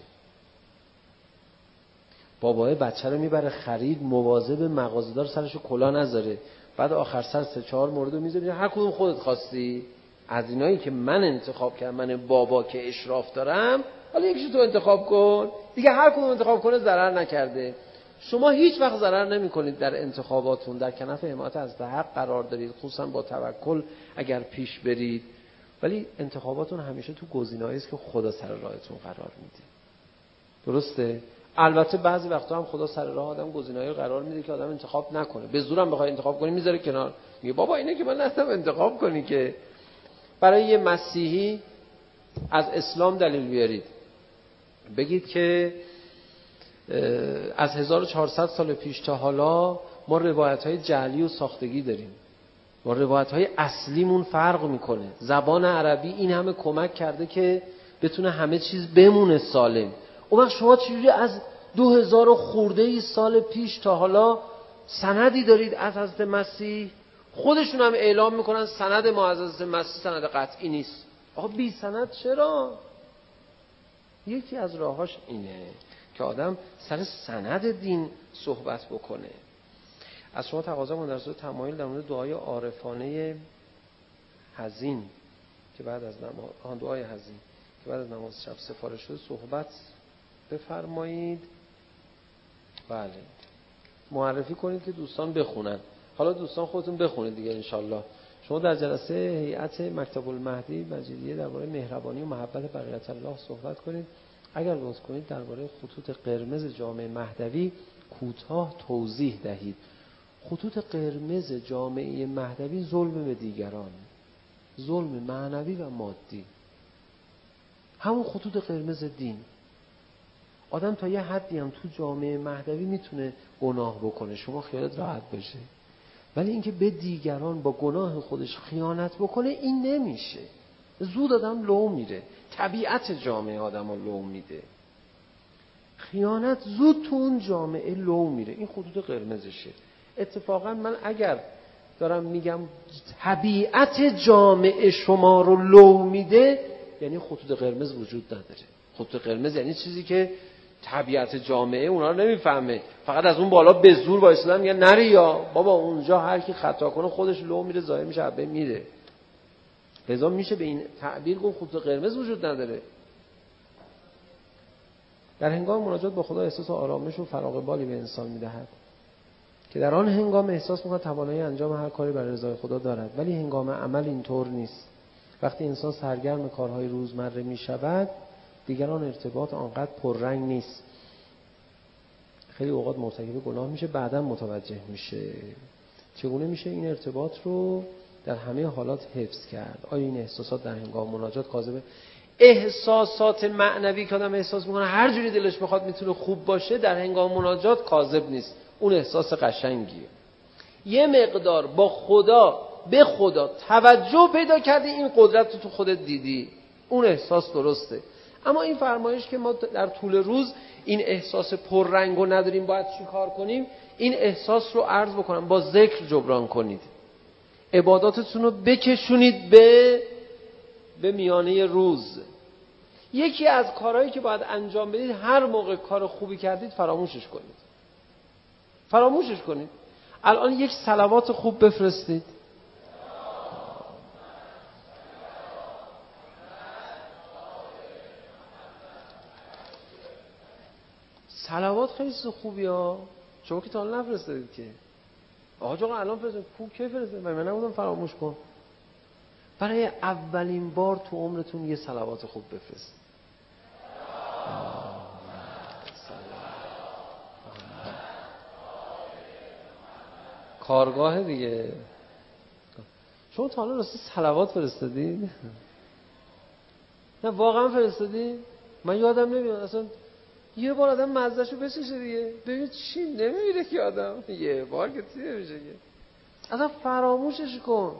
[SPEAKER 3] بابای بچه رو میبره خرید، مواظب مغازه‌دار سرشو کلا نذاره، بعد آخر سر 3-4 موردو میذاره هر کدوم خودت خواستی. از اینایی که من انتخاب کردم، من بابا که اشراف دارم، حالا یکیشو تو انتخاب کن دیگه. هر کدوم انتخاب کنه ضرر نکرده. شما هیچ وقت ضرر نمی‌کنید در انتخاباتون. در کنف حمایت از حق قرار دارید، خصوصا با توکل اگر پیش برید. ولی انتخاباتون همیشه تو گزینه‌ای است که خدا سر راهتون قرار میده. درسته؟ البته بعضی وقتا هم خدا سر راه آدم گزینه‌ای قرار میده که آدم انتخاب نکنه. به زورم بخوای انتخاب کنی میذاره کنار. میگه بابا اینه که من نستم انتخاب کنی که. برای یه مسیحی از اسلام دلیل بیارید. بگید که از 1400 سال پیش تا حالا ما روایت‌های جعلی و ساختگی داریم. ما روایت‌های اصلیمون فرق میکنه. زبان عربی این همه کمک کرده که بتونه همه چیز بمونه سالم. اون وقت شما چجوری از 2000 خورده سال پیش تا حالا سندی دارید از حضرت مسیح؟ خودشون هم اعلام میکنن سند ما از حضرت مسیح سند قطعی نیست. آقا بی سند چرا؟ یکی از راهاش اینه که آدم سر سند دین صحبت بکنه. از شما تقاضا کنم در صورت تمایل در مورد دعای عارفانه حزین که بعد از نماز، دعای حزین که بعد از نماز شب سفارش شده صحبت بفرمایید. بله. معرفی کنید که دوستان بخونن. حالا دوستان خودتون بخونید دیگه انشالله، شما در جلسه هیئت مکتب المهدی مجیدیه درباره مهربانی و محبت بقیت الله صحبت کنید. اگر لطف کنید درباره خطوط قرمز جامعه مهدوی کوتاه توضیح دهید. خطوط قرمز جامعه مهدوی ظلم به دیگران، ظلم معنوی و مادی، همون خطوط قرمز دین. آدم تا یه حدی هم تو جامعه مهدوی میتونه گناه بکنه، شما خیالت راحت باشه، ولی اینکه به دیگران با گناه خودش خیانت بکنه این نمیشه. زود آدم لو میره، طبیعت جامعه آدم رو لو میده. خیانت زود تو اون جامعه لو میره. این خطوط قرمزشه. اتفاقا من اگر دارم میگم طبیعت جامعه شما رو لو میده، یعنی خطوط قرمز وجود نداره. خطوط قرمز یعنی چیزی که طبیعت جامعه اونا رو نمیفهمه، فقط از اون بالا به زور وایسادن میگن نری یا بابا اونجا هر کی خطا کنه خودش لو میره، ظاهر میشه عبه میره. لذا میشه به این تعبیر گفت خطوط قرمز وجود نداره. در هنگام مناجات با خدا احساس آرامش و فراغ بالی به انسان میدهد که در آن هنگام احساس می‌کند توانایی انجام هر کاری برای رضای خدا دارد، ولی هنگام عمل اینطور نیست. وقتی انسان سرگرم کارهای روزمره میشود دیگر آن ارتباط آنقدر پررنگ نیست. خیلی اوقات مرتکب گناه میشه، بعداً متوجه میشه. چگونه میشه این ارتباط رو در همه حالات حفظ کرد؟ آیا این احساسات در هنگام مناجات کاذبه؟ احساسات معنوی که آدم احساس میکنه هر جوری دلش بخواد میتونه خوب باشه، در هنگام مناجات کاذب نیست. اون احساس قشنگیه. یه مقدار با خدا به خدا توجه پیدا کردی، این قدرت رو تو خودت دیدی، اون احساس درسته. اما این فرمایش که ما در طول روز این احساس پررنگ رو نداریم، باید چی کار کنیم؟ این احساس رو عرض بکنم با ذکر جبران کنید. عباداتتون رو بکشونید به میانه روز. یکی از کارهایی که باید انجام بدید، هر موقع کار خوبی کردید فراموشش کنید. فراموشش کنید. الان یک صلوات خوب بفرستید. صلوات خیلی چیز خوبی ها. شما که تا حالا نفرستادید که. آقا جان الان فرستید. کی فرستاد؟ من نگفتم فراموش کن. برای اولین بار تو عمرتون یه صلوات خوب بفرستید. کارگاه دیگه. شما تا حالا راستی صلوات فرستادید؟ نه واقعا فرستادید؟ من یادم نمیاد اصلا. یه بار آدم مزهشو بچشه دیگه، ببین چی نمیره که آدم یه بار که چی نمیشه که اصلا فراموشش کن.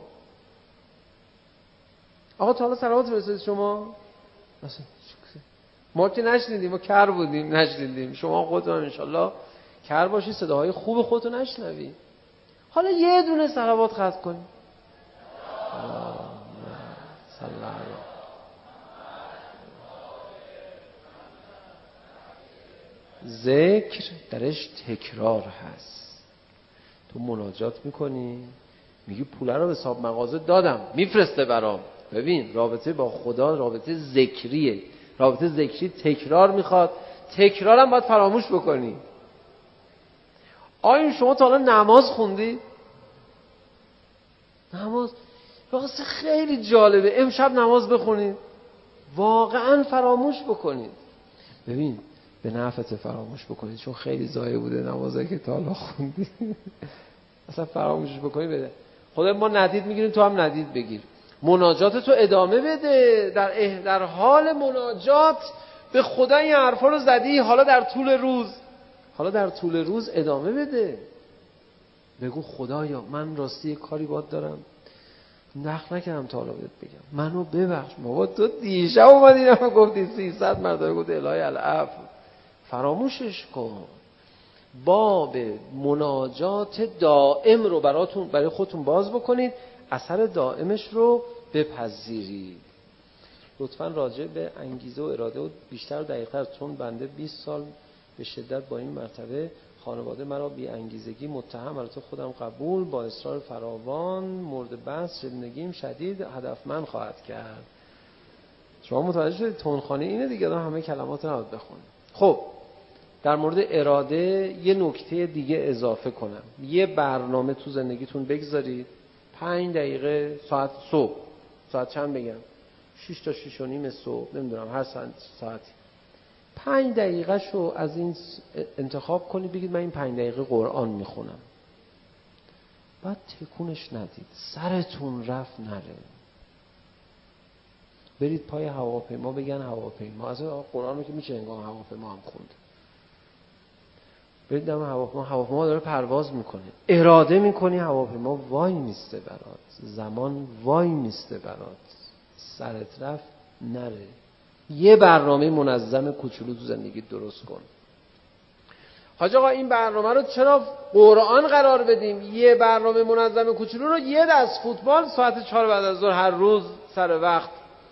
[SPEAKER 3] آقا تا حالا صلوات فرستادید شما؟ اصلا ما که نشنیدیم، ما کر بودیم نشنیدیم. شما خودتون انشالله کر باشی، صداهای خوب خودتون نشنوی. حالا یه دونه صلوات ختم کن. ذکر درش تکرار هست. تو مناجات میکنی، میگی پوله رو به حساب مغازه دادم میفرسته برام. ببین رابطه با خدا رابطه ذکریه. رابطه ذکری تکرار میخواد. تکرارم باید فراموش بکنی. آیا شما تا حالا نماز خوندی؟ نماز واسه خیلی جالبه. امشب نماز بخونید، واقعا فراموش بکنید. ببین به نفعت فراموش بکنید، چون خیلی ضایع بوده نمازایی که تا حالا خوندی. اصلا فراموشش بکنی بده. خدا ما ندید میگیریم، تو هم ندید بگیر. مناجات تو ادامه بده. در حال مناجات به خدا این حرفا رو زدی، حالا در طول روز ادامه بده. بگو خدایا من راستی کاری باید دارم، نخ نکردم تا حالا بهت بگم، منو ببخش. بابا تو دیشب اومدی اینو گفتی 300 مرتبه گفتی الهی العفو. فراموشش کن. باب مناجات دائم رو برای خودتون باز بکنید، اثر دائمش رو بپذیرید. لطفاً راجع به انگیزه و اراده و بیشتر و دقیق‌تر، چون بنده 20 سال به شدت با این مرتبه خانواده مرا بی انگیزگی متهم، البته خودم قبول، با اصرار فراوان مورد بحث زندگیم شدید هدفمند خواهد کرد. شما متوجه شدید تندخوانی اینه دیگه، همه کلمات رو نباید بخونیم. خب در مورد اراده یه نکته دیگه اضافه کنم. یه برنامه تو زندگیتون بگذارید، 5 دقیقه ساعت صبح، ساعت چند بگم 6 تا 6 و نیم صبح، نمیدونم هر ساعتی 5 دقیقه شو از این انتخاب کنید، بگید من این 5 دقیقه قرآن میخونم. بعد تکونش ندید، سرتون رفت نره. برید پای هواپیما بگن هواپیما، از قرآن رو که میشه انگام هواپیما هم خوند. برید دم هواپیما داره پرواز میکنه، اراده میکنی هواپیما وای میسته برات، زمان وای میسته برات، سرت رفت نره. یه برنامه منظم کوچولو تو زندگی درست کن. حاج آقا این برنامه رو چرا قرآن قرار بدیم؟ یه برنامه منظم کوچولو رو یه دست فوتبال ساعت 4 بعد از ظهر هر روز سر وقت.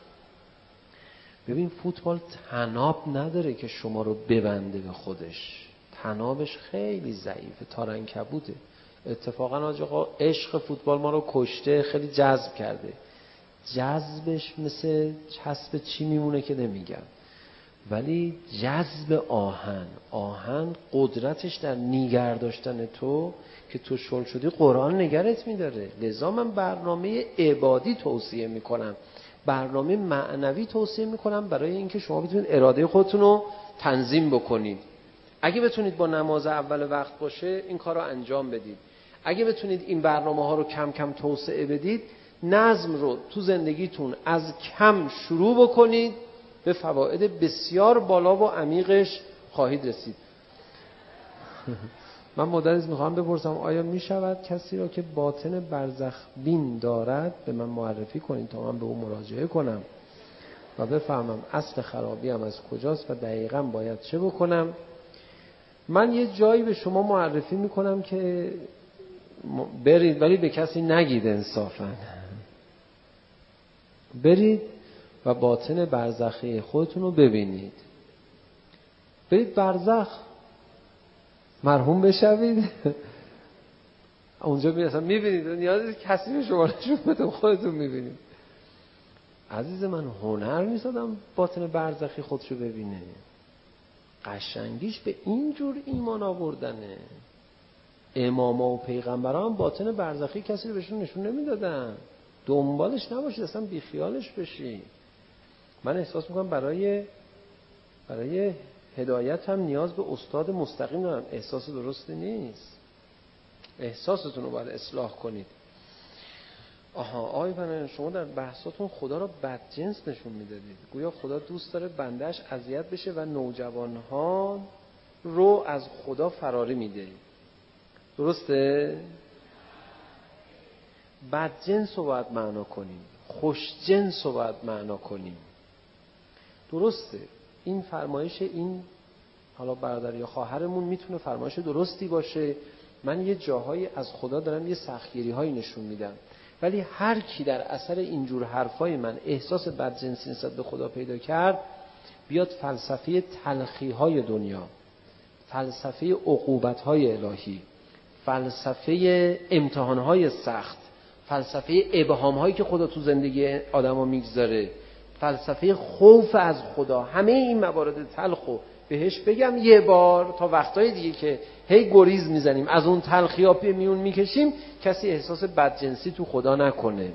[SPEAKER 3] ببین فوتبال تناب نداره که شما رو ببنده به خودش، تنابش خیلی ضعیفه، تارعنکبوته. اتفاقا حاج آقا عشق فوتبال ما رو کشته، خیلی جذب کرده. جذبش مثل چسب چی میمونه که نمیگم، ولی جذب آهن قدرتش در نیگر داشتن تو که تو شل شدی قرآن نگرت میداره. لذا من برنامه عبادی توصیه میکنم، برنامه معنوی توصیه میکنم برای اینکه شما بتونید اراده خودتون رو تنظیم بکنید. اگه بتونید با نماز اول وقت باشه این کار رو انجام بدید. اگه بتونید این برنامه ها رو کم کم توسعه بدید، نظم رو تو زندگیتون از کم شروع بکنید، به فواید بسیار بالا و عمیقش خواهید رسید. من مدرس میخوام بپرسم آیا میشود کسی را که باطن برزخ بین دارد به من معرفی کنید تا من به او مراجعه کنم و بفهمم اصل خرابی هم از کجاست و دقیقاً باید چه بکنم. من یه جایی به شما معرفی میکنم که برید، ولی به کسی نگید انصافاً. برید و باطن برزخی خودتون رو ببینید. برید برزخ مرحوم بشوید. اونجا میبینید، نیازی کسی به شما نشون بده، خودتون میبینید. عزیز من هنر نیست آدم باطن برزخی خودشو ببینه، قشنگیش به اینجور ایمان آوردنه. اماما و پیغمبران هم باطن برزخی کسی رو بهشون نشون نمیدادن. دنبالش نباشید، اصلا بیخیالش بشی. من احساس میکنم برای هدایت هم نیاز به استاد مستقیم دارم. احساس درستی نیست، احساستون رو باید اصلاح کنید. آقای بنان شما در بحثاتون خدا رو بدجنس نشون میدادید، گویا خدا دوست داره بندهش اذیت بشه و نوجوانها رو از خدا فراری میده. درسته؟ بدجنس رو باید معنا کنیم، خوشجنس رو باید معنا کنیم. درسته این فرمایش این حالا برادر یا خواهرمون میتونه فرمایش درستی باشه، من یه جاهایی از خدا دارم یه سختگیری هایی نشون میدم، ولی هر کی در اثر اینجور حرفای من احساس بدجنسی نسبت به خدا پیدا کرد، بیاد فلسفه تلخی های دنیا، فلسفه عقوبت های الهی، فلسفه امتحان های سخت، فلسفه ابهام هایی که خدا تو زندگی آدما میگذاره، فلسفه خوف از خدا، همه این موارد تلخو بهش بگم یه بار، تا وقتای دیگه که هی گریز میزنیم از اون تلخی ها میون میکشیم، کسی احساس بدجنسی تو خدا نکنه.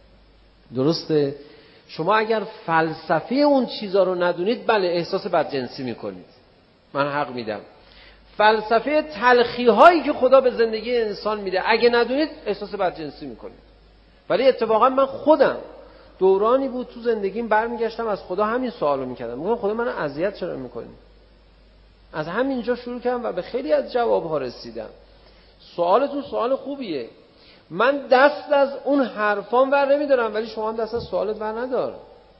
[SPEAKER 3] درسته؟ شما اگر فلسفه اون چیزا رو ندونید، بله احساس بدجنسی میکنید، من حق میدم. فلسفه تلخی هایی که خدا به زندگی انسان میده اگه ندونید احساس بدجنسی میکنید. ولی اتفاقا من خودم دورانی بود تو زندگیم برمیگشتم از خدا همین سوالو میکردم، میگم خدا منو اذیت چرا میکنی؟ از همینجا شروع کردم و به خیلی از جوابها رسیدم. سوالتون سوال خوبیه، من دست از اون حرفام ور نمیدارم، ولی شما هم دست از سوالت ور ندار.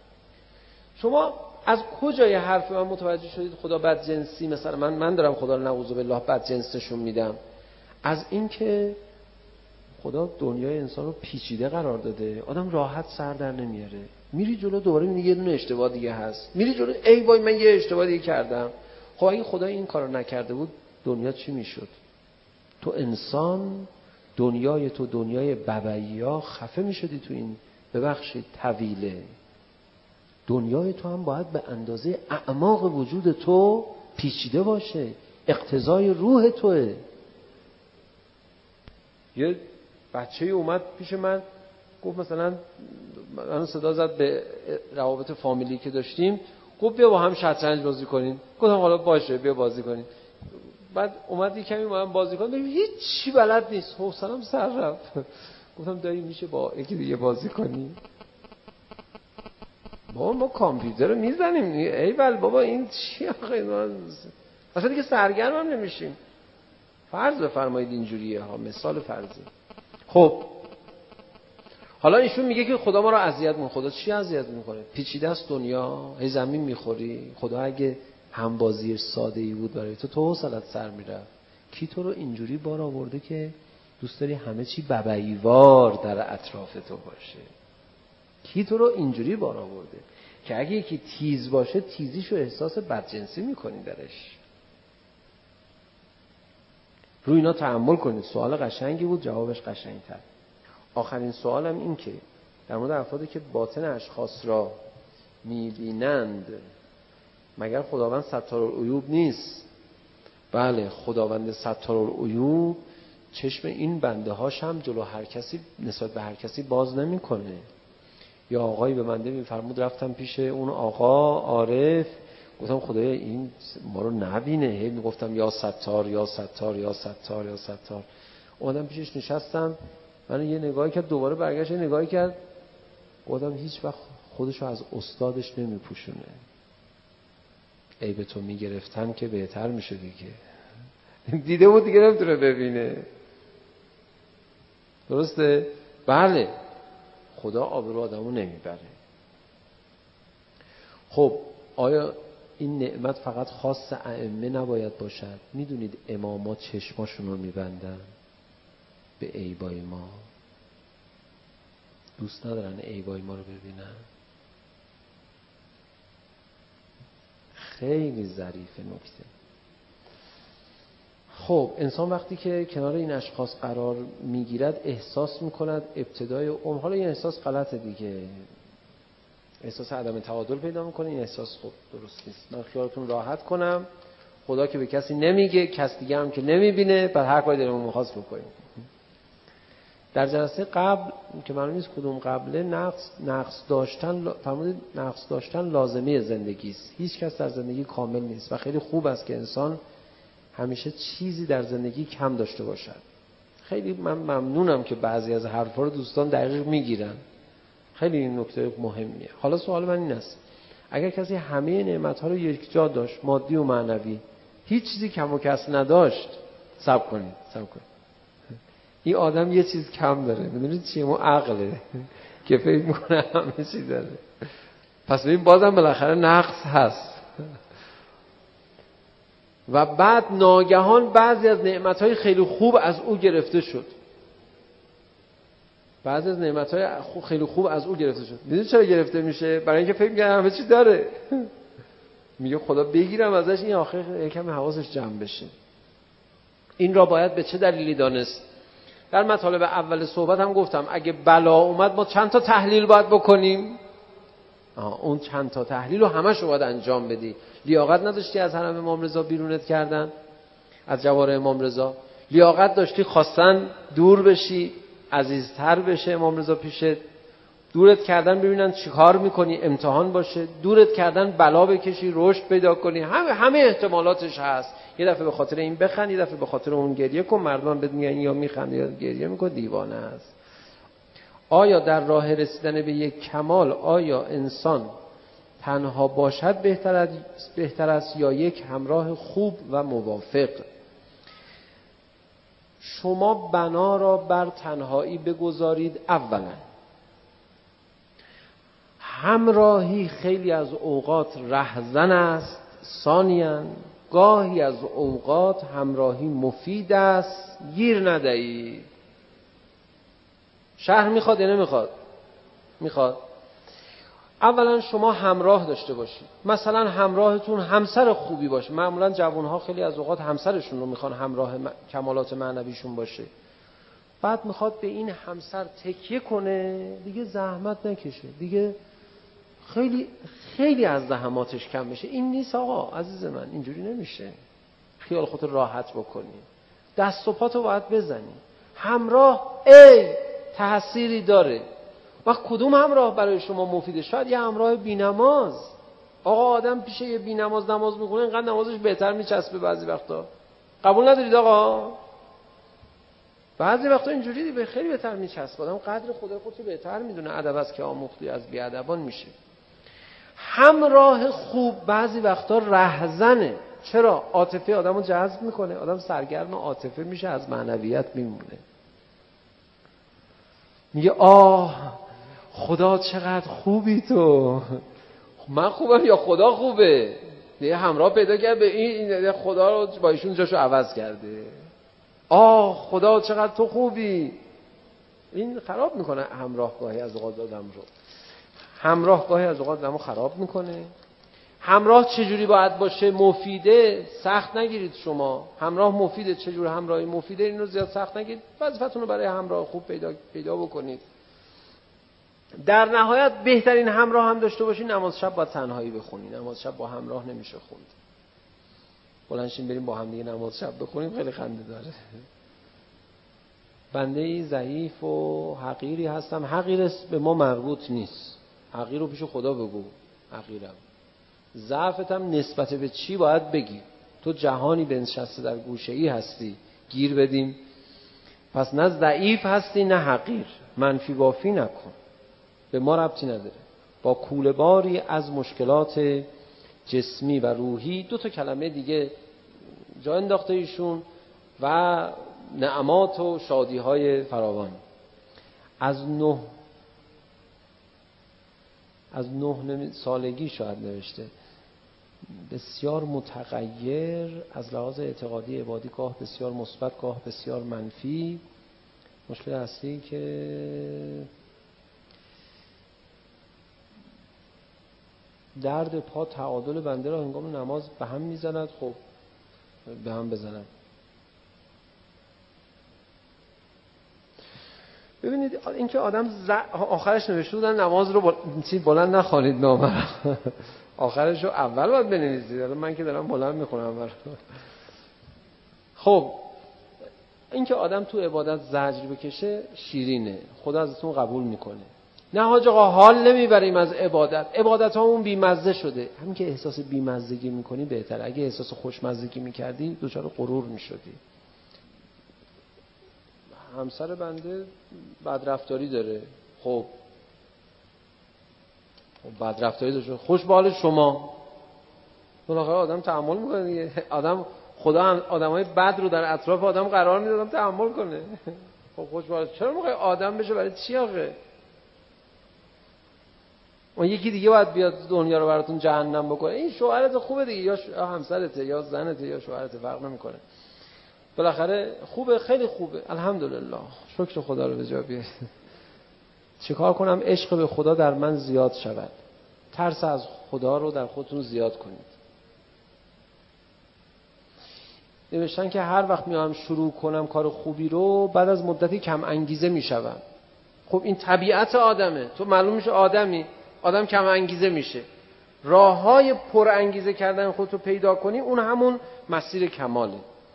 [SPEAKER 3] شما از کجای حرف من متوجه شدید خدا بدجنسی مثلا من دارم خدا رو نعوذ بالله بدجنس نشون میدم؟ از این که خدا دنیای انسان رو پیچیده قرار داده، آدم راحت سر در نمیاره، میری جلو دوباره میگه یه دونه اشتباه دیگه هست، میری جلو ای وای من یه اشتباه دیگه کردم. خب اگه خدا این کارو نکرده بود دنیا چی میشد؟ تو انسان دنیای تو دنیای ببعیا خفه میشدی تو این ببخشید طویله. دنیای تو هم باید به اندازه اعماق وجود تو پیچیده باشه، اقتضای روح توه. یه بچه‌ای اومد پیش من گفت مثلا من صدا زد به روابط فامیلی که داشتیم، گفت بیا با هم شطرنج بازی کنیم. گفتم حالا باشه بیا بازی کنیم. بعد اومد یه کمی با هم بازی کنیم، هیچ چی بلد نیست، حوصله‌ام سر رفت. گفتم دایی میشه با یکی دیگه بازی کنی؟ بابا ما کامپیوتر رو میزنیم، ایول بابا این چی آخه، اصلا دیگه سرگرم هم نمیشیم. فرض بفرمایید اینجوریه ها، مثال فرضی. خب حالا ایشون میگه که خدا ما رو اذیت میکنه. خدا چی اذیت میکنه؟ پیچیده است دنیا، هی زمین میخوری. خدا اگه همبازی ساده ای بود برای تو حوصله‌ات سر میرفت. کی تو رو اینجوری بار آورده که دوست داری همه چی ببعیوار در اطراف تو باشه؟ کی تو رو اینجوری بار آورده که اگه یکی تیز باشه تیزیشو احساس بدجنسی میکنی درش؟ روی اینا تأمل کنید. سوال قشنگی بود، جوابش قشنگتر. آخرین سوالم این که در مورد افرادی که باطن اشخاص را میبینند، مگر خداوند ستارالعیوب نیست؟ بله، خداوند ستارالعیوب چشم این بنده هاش هم جلو هر کسی نسبت به هر کسی باز نمیکنه. یا آقایی به بنده میفرمود، رفتم پیش اون آقا عارف، گفتم خدایا این ما رو نبینه، هی میگفتم یا ستار یا ستار یا ستار یا ستار. اومدم پیشش نشستم، من یه نگاهی کرد، دوباره برگشت یه نگاهی کرد، گفتم هیچ وقت خودشو از استادش نمیپوشونه. عیب تو میگرفتن که بهتر میشه دیگه. دیده بود دیگه نمیتونه ببینه. درسته؟ بله، خدا آبرو آدمو نمیبره. خب آیا این نعمت فقط خاص ائمه نباید باشد؟ میدونید اماما چشماشون رو میبندن به عیبای ما، دوست ندارن عیبای ما رو ببینن. خیلی ظریف نکته. خب انسان وقتی که کنار این اشخاص قرار میگیرد احساس میکند ابتدای عمر، حالا این احساس غلطه دیگه، احساس عدم تعادل پیدا میکنه. این احساس خب درست نیست. من خیالتون راحت کنم، خدا که به کسی نمیگه، کس دیگه هم که نمیبینه، بعد هر کاری دلمون میخواست بکنیم. در جلسه قبل که معلوم نیست کدوم قبله، نقص داشتن فرمودید نقص داشتن لازمه زندگی است. هیچ کس در زندگی کامل نیست و خیلی خوب است که انسان همیشه چیزی در زندگی کم داشته باشد. خیلی من ممنونم که بعضی از حرفا رو دوستان دقیق میگیرن. خیلی این نکته مهمیه. حالا سوال من این است، اگر کسی همه نعمت‌ها رو یک جا داشت، مادی و معنوی، هیچ چیزی کم و کس نداشت، صبر کنید. این آدم یه چیز کم داره. میدونید چیه؟ اون عقله که فکر میکنه همه چی داره. پس ببین بازم بالاخره نقص هست. و بعد ناگهان بعضی از نعمت‌های خیلی خوب از او گرفته شد. میدونید چرا گرفته میشه؟ برای اینکه فکر می‌کنه همه چی داره. میگه خدا بگیرم ازش، این آخر یکم حواسش جمع بشه. این را باید به چه دلیلی دانست؟ در مطالب اول صحبت هم گفتم اگه بلا اومد ما چند تا تحلیل باید بکنیم. اون چند تا تحلیل رو همش رو باید انجام بدی. لیاقت نداشتی از حرم امام رضا بیرونت کردن، از جوار امام رضا. لیاقت داشتی خواستن دور بشی، عزیزتر بشه امام رضا پیشت. دورت کردن ببینن چیکار میکنی، امتحان باشه. دورت کردن بلا بکشی، رشد پیدا کنی. همه احتمالاتش هست. یه دفعه به خاطر این بخند، یه دفعه به خاطر اون گریه کن. مردم بهت میگن یا میخنده یا گریه میکنه، دیوانه است. آیا در راه رسیدن به یک کمال آیا انسان تنها باشد بهتر است یا یک همراه خوب و موافق؟ شما بنا را بر تنهایی بگذارید. اولا همراهی خیلی از اوقات رهزن است. ثانیاً گاهی از اوقات همراهی مفید است. گیر ندهید. شهر میخواد یا نمیخواد؟ میخواد. اولا شما همراه داشته باشید. مثلا همراهتون همسر خوبی باشه. معمولا جوانها خیلی از اوقات همسرشون رو میخوان همراه کمالات معنویشون باشه. بعد میخواد به این همسر تکیه کنه، دیگه زحمت نکشه، دیگه خیلی از زحماتش کم بشه. این نیست آقا عزیز من، اینجوری نمیشه. خیال خودت راحت بکنی، دست و پاتو باید بزنی. همراه تأثیری داره. وقت کدوم همراه برای شما مفیده؟ شاید یه همراه بی‌نماز. آقا آدم پیش یه بی‌نماز نماز میخونه اینقدر نمازش بهتر میچسبه بعضی وقتا. قبول ندارید آقا؟ بعضی وقتا اینجوری به خیلی بهتر میچسبه. آدم قدر خدای خودش بهتر میدونه. ادب است که آموختی از بی‌ادبان میشه. همراه خوب بعضی وقتا رهزنه. چرا؟ عاطفه آدمو جذب میکنه، آدم سرگرم عاطفه میشه، از معنویت میمونه. میگه آه خدا چقدر خوبی تو. من خوبم یا خدا خوبه؟ یه همراه پیدا کرد به این خدا رو با ایشون جاشو عوض کرده. آه خدا چقدر تو خوبی. این خراب میکنه همراهگاهی از اوقات آدم رو. همراهگاهی از اوقات آدمو خراب میکنه. همراه چجوری باید باشه؟ مفیده، سخت نگیرید شما. همراه مفیده، چجور همراهی مفیده؟ اینو زیاد سخت نگیرید. وظیفتون رو برای همراه خوب پیدا بکنید. در نهایت بهترین همراه هم داشته باشی. نماز شب با تنهایی بخونی. نماز شب با همراه نمیشه خوند. بلنشین بریم با هم دیگه نماز شب بخونیم، خیلی خنده داره. بنده ضعیف و حقیری هستم. حقیر به ما مربوط نیست. حقیر رو پیش خدا بگو. حقیرم. ضعفتم نسبت به چی باید بگی؟ تو جهانی بنشسته در گوشه ای هستی گیر بدیم. پس نه ضعیف هستی نه حقیر. منفی بافی نکن، به ما ربطی نداره. با کوله باری از مشکلات جسمی و روحی 2 کلمه دیگه جا انداخته ایشون و نعمات و شادی های فراوان. از 9 سالگی شاید نوشته. بسیار متغیر از لحاظ اعتقادی عبادی، گاه بسیار مثبت گاه بسیار منفی. مشکل اصلی که درد پا تعادل بنده را هنگام نماز به هم میزند. خب به هم بزنم. ببینید این که آدم آخرش نوشته بودن نماز رو بلند نخوانید نامه رو. آخرش رو اول باید بنویسید. من که دارم بلند میخونم. خب این که آدم تو عبادت زجر بکشه شیرینه، خدا ازتون قبول میکنه. نه حاج آقا حال نمیبریم از عبادت هامون بیمزه شده. همین که احساس بیمزگی میکنی بهتره. اگه احساس خوشمزگی میکردی دچار غرور میشدی. همسر بنده بدرفتاری داره. خب بدرفتاری داره، خوش به حال شما. بالاخره آدم تحمل میکنه دیگه. خدا آدمای بد رو در اطراف آدم قرار میده آدم تحمل کنه. خب خوش به حال. چرا میخوای آدم بشه؟ برای چی آخه؟ اون یکی دیگه باید بیاد دنیا رو براتون جهنم بکنه. این شوهرت خوبه دیگه، یا همسرته یا زنته یا شوهرته، فرق نمیکنه. بالاخره خوبه، خیلی خوبه، الحمدلله، شکر خدا رو به جا بیارید. چیکار کنم عشق به خدا در من زیاد شود؟ ترس از خدا رو در خودتون زیاد کنید. نوشتن که هر وقت میام شروع کنم کار خوبی رو بعد از مدتی کم انگیزه میشم. خب این طبیعت آدمه. تو معلوم میشه آدم کم انگیزه میشه. راههای پر انگیزه کردن خودتو پیدا کنی، اون همون مسیر کماله.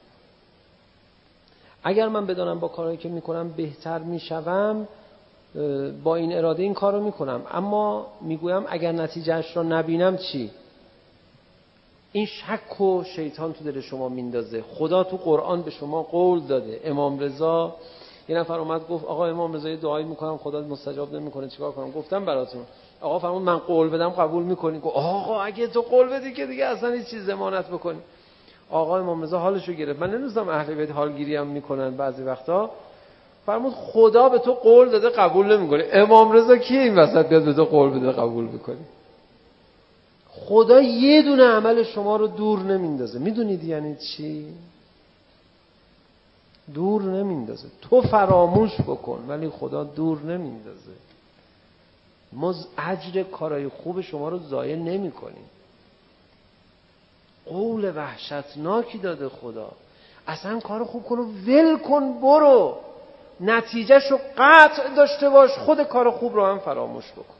[SPEAKER 3] اگر من بدانم با کارهایی که میکنم بهتر میشوم، با این اراده این کارو میکنم. اما میگویم اگر نتیجهش رو نبینم چی؟ این شک و شیطان تو دل شما میندازه. خدا تو قرآن به شما قول داده. امام رضا، یه نفر اومد گفت آقا امام رضا یه دعایی میکنم خدا مستجاب نمیکنه، چیکار کنم؟ گفتم براتون. آقا فرمود من قول بدم قبول میکنی؟ گفت آقا اگه تو قول بدی که دیگه اصلا هیچ چیز ضمانت بکنی. آقا امام رضا حالشو گرفت. من نمی‌دونم اهل بیت حالگیری هم میکنن بعضی وقتا. فرمود خدا به تو قول داده قبول نمیکنه. امام رضا کیه این وسط بیاد به تو قول بده قبول بکنی؟ خدا یه دونه عمل شما رو دور نمیندازه. میدونید یعنی چی؟ دور نمیندازه. تو فراموش بکن ولی خدا دور نمیندازه. ما اجر کارهای خوب شما رو ضایع نمی‌کنیم. قول وحشتناکی داده خدا. اصلا کار خوب کن و ول کن برو. نتیجهشو قطع داشته باش، خود کار خوب رو هم فراموش بکن.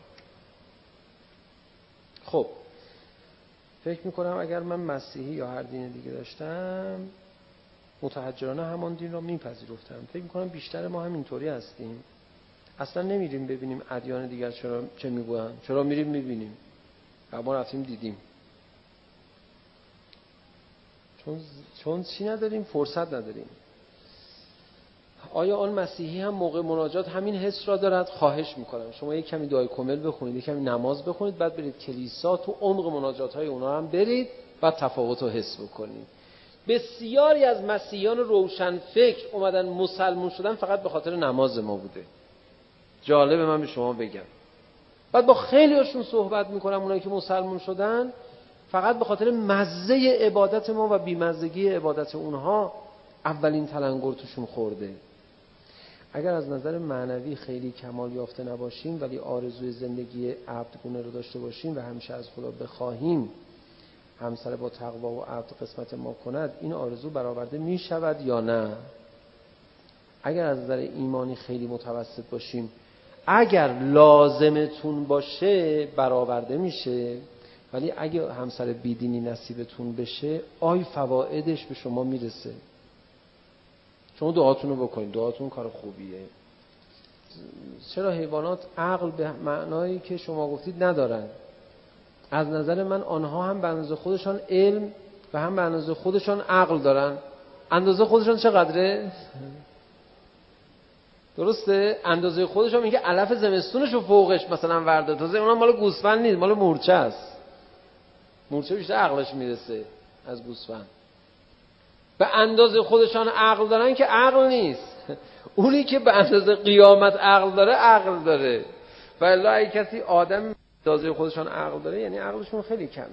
[SPEAKER 3] خب فکر میکنم اگر من مسیحی یا هر دین دیگه داشتم متحجرانه همان دین را میپذیرفتند. فکر میکنم بیشتر ما هم اینطوری هستیم، اصلا نمیریم ببینیم ادیان دیگر چه میگوین، چرا میریم میبینیم، ما رفتیم دیدیم، چون چی نداریم، فرصت نداریم. آیا آن مسیحی هم موقع مناجات همین حس را دارد؟ خواهش میکنم شما یک کمی دعای کامل بخونید، یک کمی نماز بخونید، بعد برید کلیسا، تو عمق مناجات های اونا هم برید، بعد تفاوت رو حس بکنید. بسیاری از مسیحیان روشن فکر اومدن مسلمون شدن فقط به خاطر نماز ما بوده. جالبه من به شما بگم، بعد با خیلی هاشون صحبت میکنم، اونایی که مسلمون شدن فقط به خاطر مزه عبادت ما و بیمزگی عبادت اونها اولین تلنگر توشون خورده. اگر از نظر معنوی خیلی کمال یافته نباشیم ولی آرزوی زندگی عبدگونه رو داشته باشیم و همیشه از خدا بخواهیم همسر با تقوا و عبد قسمت ما کند، این آرزو برآورده می شود یا نه؟ اگر از نظر ایمانی خیلی متوسط باشیم، اگر لازمتون باشه برآورده میشه، ولی اگه همسر بیدینی نصیبتون بشه آی فوائدش به شما میرسه. شما دعاتون رو بکنید، دعاتون کار خوبیه. چرا حیوانات عقل به معنایی که شما گفتید ندارن؟ از نظر من آنها هم به اندازه خودشان علم و هم به اندازه خودشان عقل دارن. اندازه خودشان چقدره؟ درسته؟ اندازه خودشان میگه علف زمستونشو فوقش مثلا ورده، تازه اونم مال گوسفند نیست، مال مورچه است. مورچه بیشتر عقلش میرسه از گوسفند. به اندازه خودشان عقل دارن که عقل نیست. اونی که به اندازه قیامت عقل داره عقل داره. و الا اگه کسی آدم اندازه خودشان عقل داره یعنی عقلشون خیلی کمه.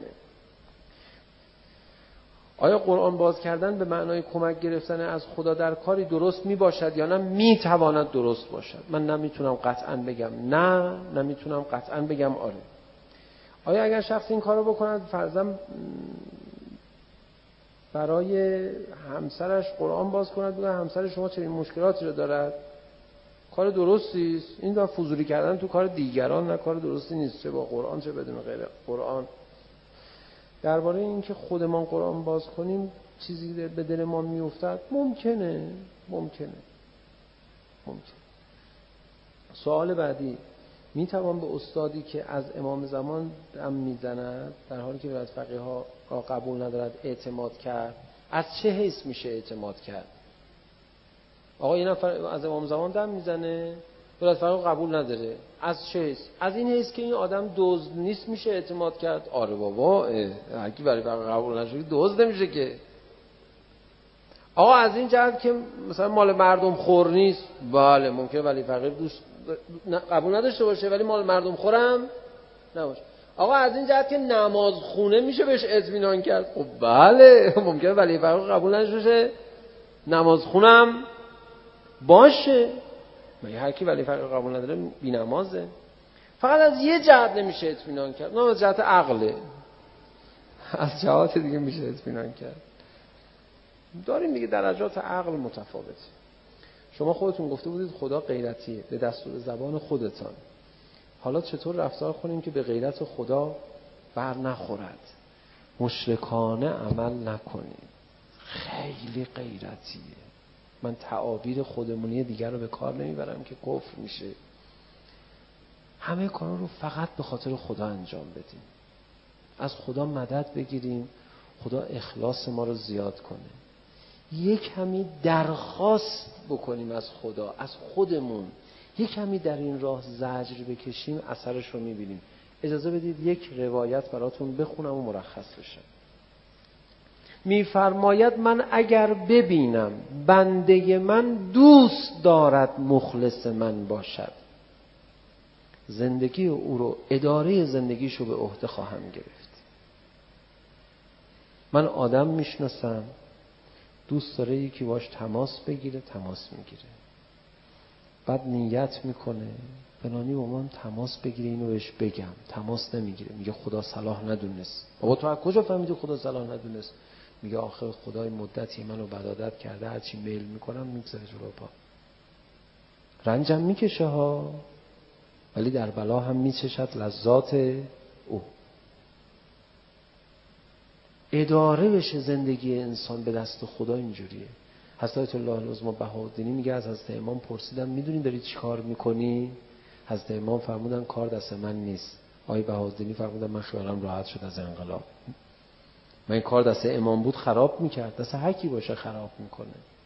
[SPEAKER 3] آیا قرآن باز کردن به معنای کمک گرفتن از خدا در کاری درست می باشد یا نه می تواند درست باشد؟ من نمیتونم قطعا بگم نه، نمیتونم قطعا بگم آره. آیا اگر شخص این کارو بکند فرضاً برای همسرش قرآن باز کند بگه همسر شما چه مشکلاتی رو دارد، کار درستی است؟ این دو فضولی کردن تو کار دیگران نه کار درستی نیست، چه با قرآن چه بدون غیر قرآن. درباره این که خودمان قرآن باز کنیم چیزی به دل ما میافتد، ممکنه. سوال بعدی، میتوان به استادی که از امام زمان دم میزند در حالی که ولایت فقیه ها را قبول ندارد اعتماد کرد؟ از چه حیث میشه اعتماد کرد؟ آقا این نفر از امام زمان دم میزنه، ولایت فقیه قبول نداره، از چه حیث؟ از این حیث که این آدم دزد نیست میشه اعتماد کرد. آره بابا، هر کی برای فقیه قبول نشه دزد نمیشه که. آقا از این جهت که مثلا مال مردم خور نیست، بله ممکنه ولی فقیه دوست قبول نداشته باشه ولی مال مردم خورم نباشه. آقا از این جهت که نماز خونه میشه بهش اطمینان کرد، خب بله ممکنه ولی فقیه قبول نداشته نماز خونم باشه. مگه هر کی ولی فقیه قبول نداره بی نمازه؟ فقط از یه جهت نمیشه اطمینان کرد، نه از جهت عقله، از جهات دیگه میشه اطمینان کرد. داریم دیگه درجات عقل متفاوته. شما خودتون گفته بودید خدا غیرتیه به دستور زبان خودتان. حالا چطور رفتار کنیم که به غیرت خدا بر نخورد؟ مشرکانه عمل نکنیم. خیلی غیرتیه. من تعابیر خودمونی دیگر رو به کار نمیبرم که کفر میشه. همه کارا رو فقط به خاطر خدا انجام بدیم. از خدا مدد بگیریم، خدا اخلاص ما رو زیاد کنه. یک کمی درخواست بکنیم از خدا، از خودمون یک کمی در این راه زجر بکشیم، اثرش رو میبینیم. اجازه بدید یک روایت براتون بخونم و مرخص بشم. میفرماید من اگر ببینم بنده من دوست دارد مخلص من باشد، زندگی او رو، اداره زندگیشو به عهده خواهم گرفت. من آدم میشناسم دوست داره یکی باش تماس بگیره، تماس میگیره، بعد نیت میکنه فلانی با من تماس بگیره، اینو بهش بگم، تماس نمیگیره، میگه خدا صلاح ندونست. بابا تو از کجا فهمیدی خدا صلاح ندونست؟ میگه آخه خدای مدتی منو بدعادت کرده، هرچی میل میکنم میگذاره جلو پا. رنجم میکشه ها، ولی در بلا هم میچشد لذات او. اداره بشه زندگی انسان به دست خدا اینجوریه. حضرت الله العظمی بهاءالدینی میگه از حضرت امام پرسیدم میدونی داری چی کار میکنی؟ حضرت امام فرمودن کار دست من نیست. آقای بهاءالدینی فرمودن من خیالم راحت شد از انقلاب. من این کار دست امام بود خراب میکرد، دست هر کی باشه خراب میکنه.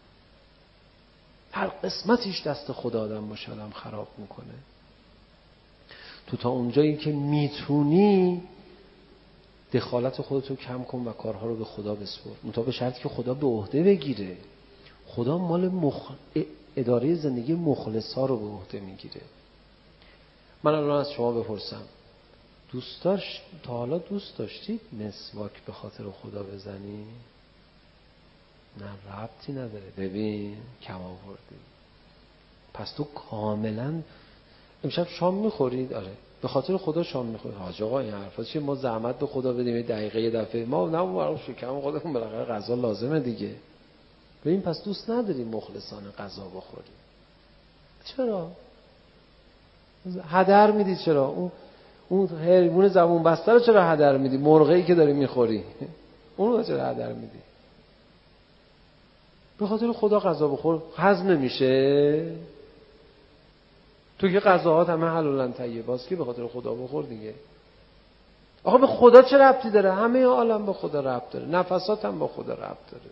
[SPEAKER 3] هر قسمتیش دست خدا آدم باشه آدم خراب میکنه. تو تا اونجایی که میتونی دخالت خودتو کم کن و کارها رو به خدا بسپر، منتها به شرطی که خدا به عهده بگیره. خدا مال اداره زندگی مخلصا رو به عهده میگیره. من الان از شما بپرسم تا حالا دوست داشتید مسواک به خاطر خدا بزنی؟ نه، ربطی نداره. ببین کم آوردی. پس تو کاملا امشب شام میخورید؟ آره. به خاطر خدا شام میخورید؟ حاج آقا این حرفا چیه؟ ما زحمت به خدا بدیم یه دفعه ما نه شکم خودمون بالاخره غذا لازمه دیگه. ببین پس دوست نداری مخلصانه غذا بخوری. چرا؟ هدر میدی. چرا؟ اون حیوان زبون بسته رو چرا هدر میدی؟ مرغی که داری میخوری اون رو چرا هدر میدی؟ به خاطر خدا غذا بخور. هضم نمیشه؟ تو که غذاهات همه حلالن طیباست که به خاطر خدا بخور دیگه. آقا به خدا چه ربطی داره؟ همه عالم به خدا ربط داره. نفسات هم به خدا ربط داره.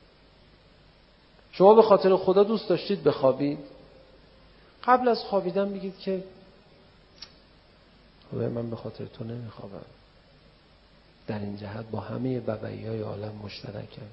[SPEAKER 3] شما به خاطر خدا دوست داشتید بخوابید؟ قبل از خوابیدن بگید که خدای من به خاطر تو نمیخوابم. در این جهت با همه ببعی‌های عالم مشترکم.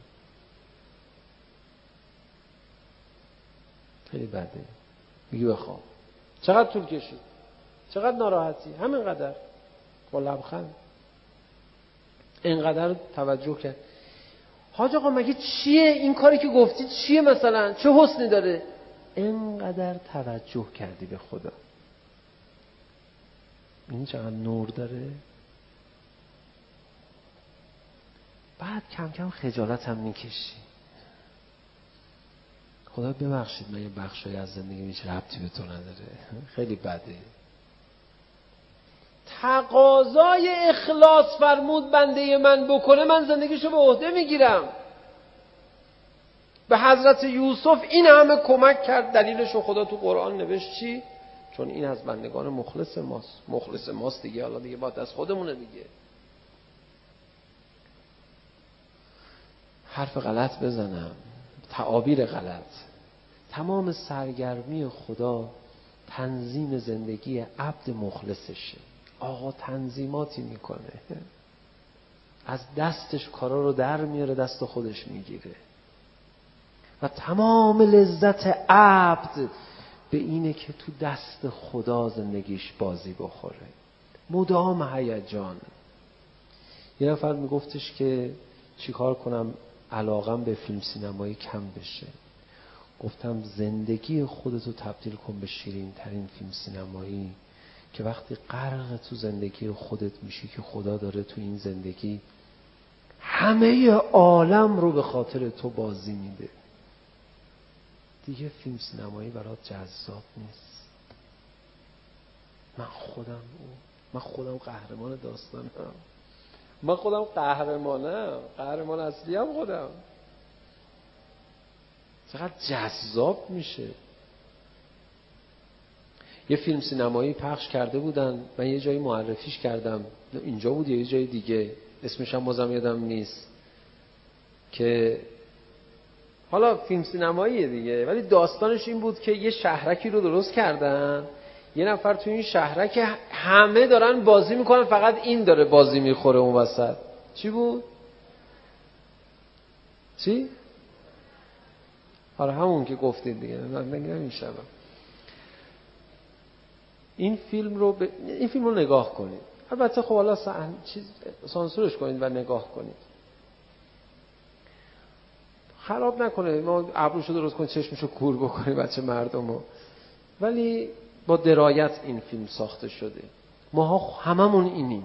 [SPEAKER 3] خیلی بده. میگی بخواب. چقدر طول کشید؟ چقدر ناراحتی؟ همینقدر. با لبخند. اینقدر توجه کرد. حاج آقا مگه چیه این کاری که گفتی؟ چیه مثلا؟ چه حسنی داره؟ اینقدر توجه کردی به خدا. این چقدر نور داره. بعد کم کم خجالت هم میکشی. خدا ببخشید من یه بخشای از زندگی هیچ ربطی به تو نداره. خیلی بده. تقاضای اخلاص فرمود بنده من بکنه من زندگیشو به عهده میگیرم. به حضرت یوسف این همه کمک کرد. دلیلشو خدا تو قرآن نوشت چی؟ چون این از بندگان مخلص ماست دیگه. حالا دیگه باید از خودمونه دیگه. حرف غلط بزنم، تعابیر غلط. تمام سرگرمی خدا تنظیم زندگی عبد مخلصشه. آقا تنظیماتی میکنه، از دستش کارا رو در میاره دست خودش میگیره و تمام لذت عبد به اینه که تو دست خدا زندگیش بازی بخوره. مدام هیجان. یه نفر میگفتش که چیکار کنم علاقم به فیلم سینمایی کم بشه. گفتم زندگی خودتو تبدیل کن به شیرین ترین فیلم سینمایی که وقتی غرق تو زندگی خودت میشی که خدا داره تو این زندگی همه عالم رو به خاطر تو بازی میده، دیگه فیلم سینمایی برات جذاب نیست. من خودم قهرمان داستانم. من خودم قهرمان اصلی هم خودم. چقدر جذاب میشه. یه فیلم سینمایی پخش کرده بودن، من یه جایی معرفیش کردم، اینجا بود یا یه جای دیگه، اسمش هم بازم یادم نیست، که حالا فیلم سینماییه دیگه، ولی داستانش این بود که یه شهرکی رو درست کردن، یه نفر تو این شهرک همه دارن بازی میکنن، فقط این داره بازی میخوره اون وسط. چی بود؟ چی؟ آره همون که گفتید دیگه. من نمیشم. این فیلم رو نگاه کنید. البته خب حالا سانسورش کنید و نگاه کنید. خراب نکنه، ما ابروشو درست کنید، چشمشو کور بکنید بچه مردمو. ولی با درایت این فیلم ساخته شده. ماها هممون اینیم.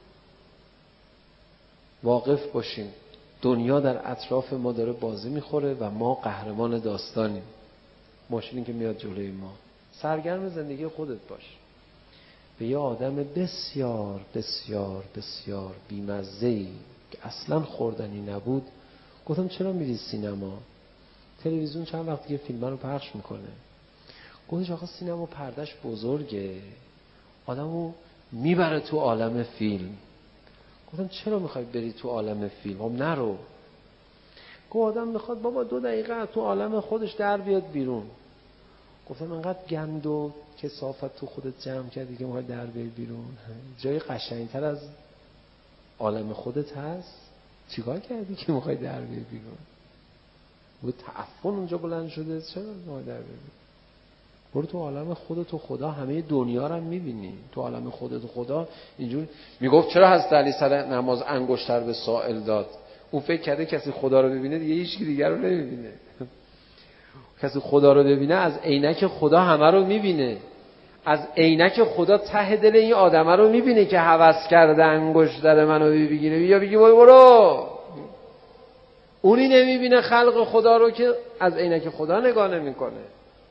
[SPEAKER 3] واقف باشیم. دنیا در اطراف ما داره بازی میخوره و ما قهرمان داستانیم. ماشینی که میاد جلوی ما. سرگرم زندگی خودت باش. به یه آدم بسیار بسیار بسیار بیمزه‌ای که اصلا خوردنی نبود گفتم چرا میری سینما؟ تلویزیون چند وقت دیگه فیلم رو پخش میکنه. گفتش آقا سینما پردهش بزرگه، آدمو میبره تو عالم فیلم. گفتم چرا میخوای بری تو عالم فیلم؟ خب نرو. گفت آدم میخواد بابا 2 دقیقه تو عالم خودش در بیاد بیرون. گفتم انقدر گند و کثافت تو خودت جمع کردی که میخوای در بیای بیرون؟ جای قشنگتر از عالم خودت هست؟ چیکار کردی که میخوای در بیای بیرون؟ و تعفن اونجا بلند شده، چرا میخوای در بیای بیرون؟ برو تو عالم خودت و خدا، همه دنیا رو هم میبینی. تو عالم خودت و خدا اینجور میگفت چرا حضرت علی سر نماز انگشتر به سائل داد؟ اون فکر کرده کسی خدا رو ببینه دیگه هیچ کی دیگر رو نمیبینه. کسی خدا رو ببینه از عینک خدا همه رو میبینه. از عینک خدا ته دل این آدمه رو میبینه که هوس کرده انگشتر منو بگیره یا بگی برو. اونی نمیبینه خلق خدا رو که از عینک خدا نگاه نمیکنه.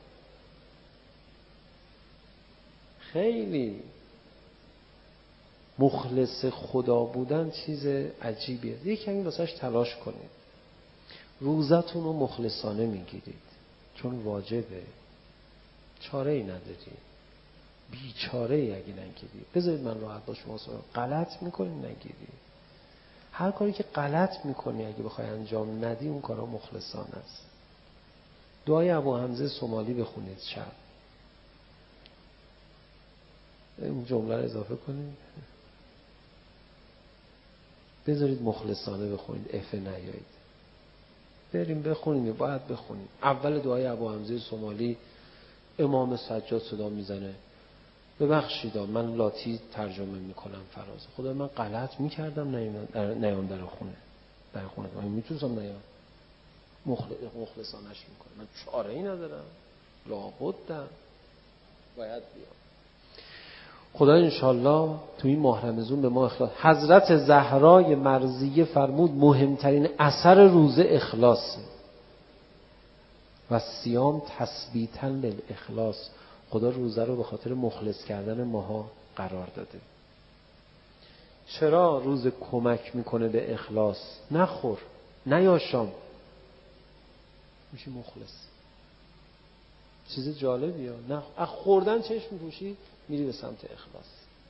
[SPEAKER 3] خیلی مخلص خدا بودن چیز عجیبیه. یه کمی واسش تلاش کنید. روزتون رو مخلصانه میگیرید چون واجبه. چاره ای نداری. بیچاره ای اگه نگیری. بذارید من راحت با شما صحبت. غلط میکنی نگیری. هر کاری که غلط میکنی اگه بخوای انجام ندی اون کارا مخلصانه است. دعای ابو حمزه سومالی بخونید شب. این جمله رو اضافه کنید. بذارید مخلصانه بخونید، افه نیایید. بریم بخونیم، باید بخونیم. اول دعای ابو حمزه سومالی امام سجاد صدا میزنه ببخشید من لاتی ترجمه میکنم فراز. خدا من غلط میکردم نیام در خونه. در خونه من میتونستم نیام. مخلصانش میکنم. من چاره ای ندارم. لابدم باید بیام. خدا انشالله تو این ماه رمضان به ما اخلاص. حضرت زهرای مرضیه فرمود مهمترین اثر روزه اخلاصه و صیام تثبیتا للاخلاص. خدا روزه رو به خاطر مخلص کردن ماها قرار داده. چرا روزه کمک میکنه به اخلاص؟ نخور نیاشام میشی مخلص. چیز جالبیه. نه از خوردن چشم میپوشی میری به سمت اخلاص.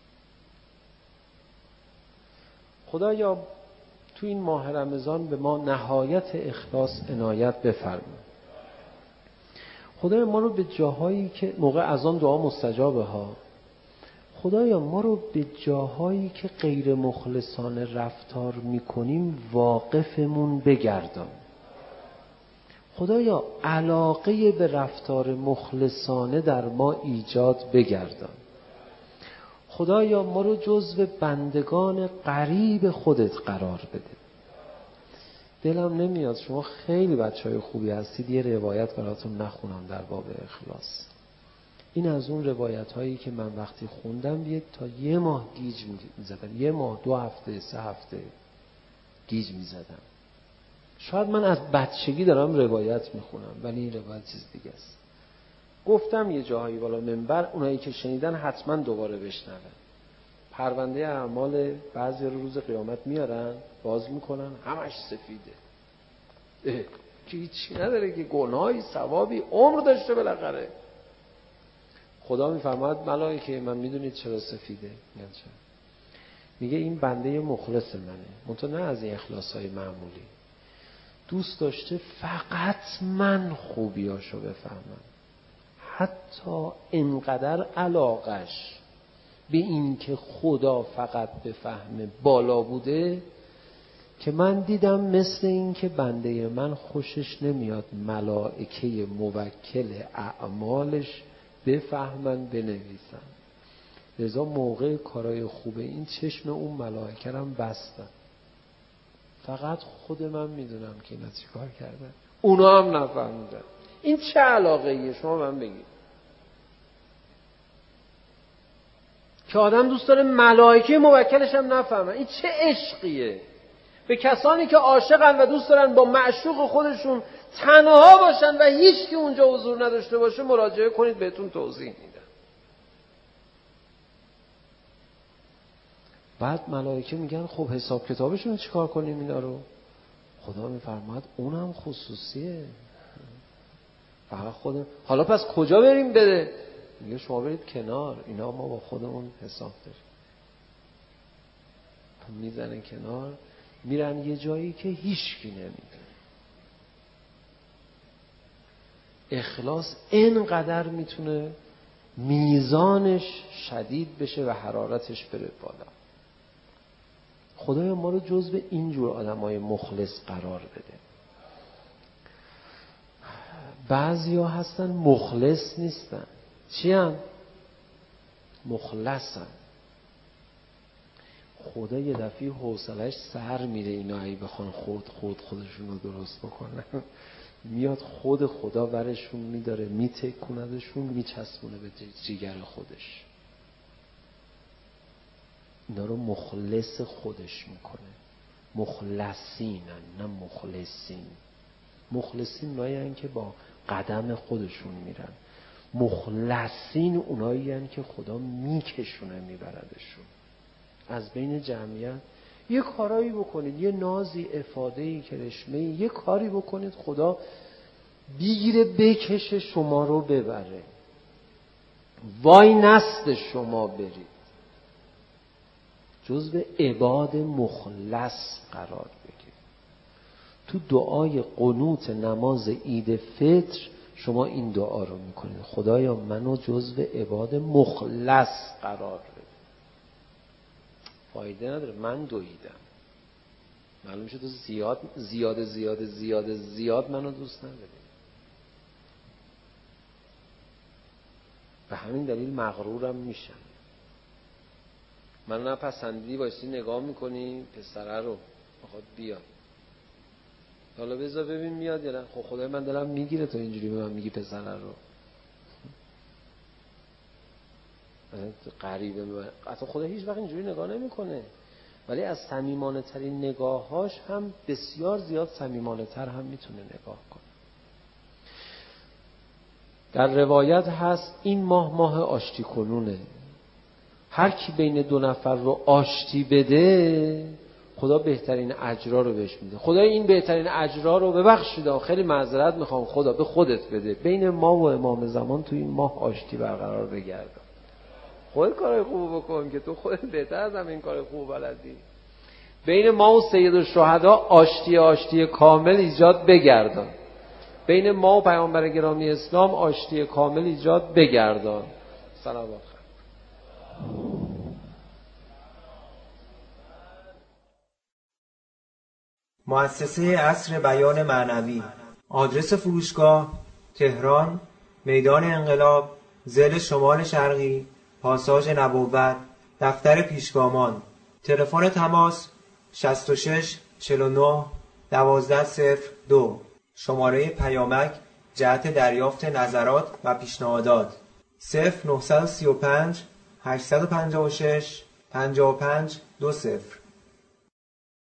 [SPEAKER 3] خدایا تو این ماه رمضان به ما نهایت اخلاص عنایت بفرما. خدایا ما رو به جاهایی که موقع اذان دعا مستجابه ها، خدایا ما رو به جاهایی که غیر مخلصانه رفتار میکنیم واقفمون بگردان. خدایا علاقه به رفتار مخلصانه در ما ایجاد بگردان. خدایا ما رو جزو بندگان قریب خودت قرار بده. دلم نمیاد شما خیلی بچهای خوبی هستید یه روایت براتون نخونم در باب اخلاص. این از اون روایت هایی که من وقتی خوندم بیاد تا 1 ماه گیج میزدم. 1 ماه 2 هفته 3 هفته گیج میزدم. شاید من از بچگی دارم روایت میخونم ولی این روایت چیز دیگه است. گفتم یه جاهایی بالا منبر، اونایی که شنیدن حتما دوباره بشنون. پرونده اعمال بعضی روز قیامت میارن باز میکنن همش سفیده. که هیچی نداره که گناهی ثوابی عمر داشته بالاخره. خدا میفرماید ملائکه من میدونید چرا سفیده؟ میگه این بنده مخلص منه. منتها نه از این اخلاصهای معمولی. دوست داشته فقط من خوبیاشو بفهمم. حتی اینقدر علاقش به این که خدا فقط بفهمه بالا بوده که من دیدم مثل این که بنده من خوشش نمیاد ملائکه موکل اعمالش بفهمن بنویسن. لذا موقع کارای خوبه این چشم اون ملائکه هم بستن. فقط خود من میدونم که اینا چی کار کردن. اونا هم نفهمیدن. این چه علاقه ایه شما من بگید؟ که آدم دوست داره ملائکه موکلش هم نفهمن. این چه عشقیه؟ به کسانی که عاشقن و دوست دارن با معشوق خودشون تنها باشن و هیچ کی اونجا حضور نداشته باشه مراجعه کنید بهتون توضیح میدن. بعد ملائکه میگن خب حساب کتابشون چیکار کنیم اینا رو؟ خدا میفرماید اونم خصوصیه. فقط خودم. حالا پس کجا بریم بده؟ میگه شما برید کنار، اینا ما با خودمون حساب داریم. میزنن کنار، میرن یه جایی که هیچکی نمیده. اخلاص اینقدر میتونه میزانش شدید بشه و حرارتش بره بالا. خدایا ما رو جزو اینجور آدمای مخلص قرار بده. بعضیا هستن مخلص نیستن. چی هم؟ مخلصن. خدا یه دفعه حوصله‌اش سر میره اینا ای بخوان خودشون رو درست بکنن. میاد خود خدا برشون میداره، میتکوندشون، میچسبونه به جیگر خودش. اینا رو مخلص خودش میکنه. مخلصینن، نه مخلصین. مخلصین اونایی که با قدم خودشون میرن. مخلصین اونایی که خدا میکشونه میبردشون. از بین جمعیت یه کارایی بکنید، یه نازی، افادهی، کرشمهی، یه کاری بکنید خدا بگیره بکشه شما رو ببره. وای نست شما برید. جزو عباد مخلص قرار بگیرید. تو دعای قنوت نماز عید فطر شما این دعا رو میکنید: خدایا منو جزو عباد مخلص قرار بده. فایده نداره، من دویدم. معلوم شد تو زیاد منو دوست نداری. به همین دلیل مغرورم میشم. من نپسندی باشی نگاه میکنی پسره رو بخواد بیاد، حالا بذار ببین میاد یا نه. خب خدای من دلم میگیره تو اینجوری به من میگی پسره رو. غریبه. حتی خدا هیچ وقت اینجوری نگاه نمیکنه، ولی از صمیمانه ترین نگاهاش هم بسیار زیاد صمیمانه تر هم میتونه نگاه کنه. در روایت هست این ماه آشتی کنونه. هر کی بین دو نفر رو آشتی بده خدا بهترین اجرا رو بهش میده. خدا این بهترین اجرا رو ببخشید، خیلی معذرت میخوام، خدا به خودت بده. بین ما و امام زمان تو این ماه آشتی برقرار بگردن. خودت کارای خوب بکن که تو خودت بهتر از این کار خوب بلدی. بین ما و سید الشهدا آشتی کامل ایجاد بگردان. بین ما و پیامبر گرامی اسلام آشتی کامل ایجاد بگردان. سلامات.
[SPEAKER 4] مؤسسه عصر بیان معنوی. آدرس فروشگاه: تهران، میدان انقلاب، ضلع شمال شرقی، پاساژ نبوت، دفتر پیشگامان. تلفن تماس 66 49 1202. شماره پیامک جهت دریافت نظرات و پیشنهادات 0935 856 55 20.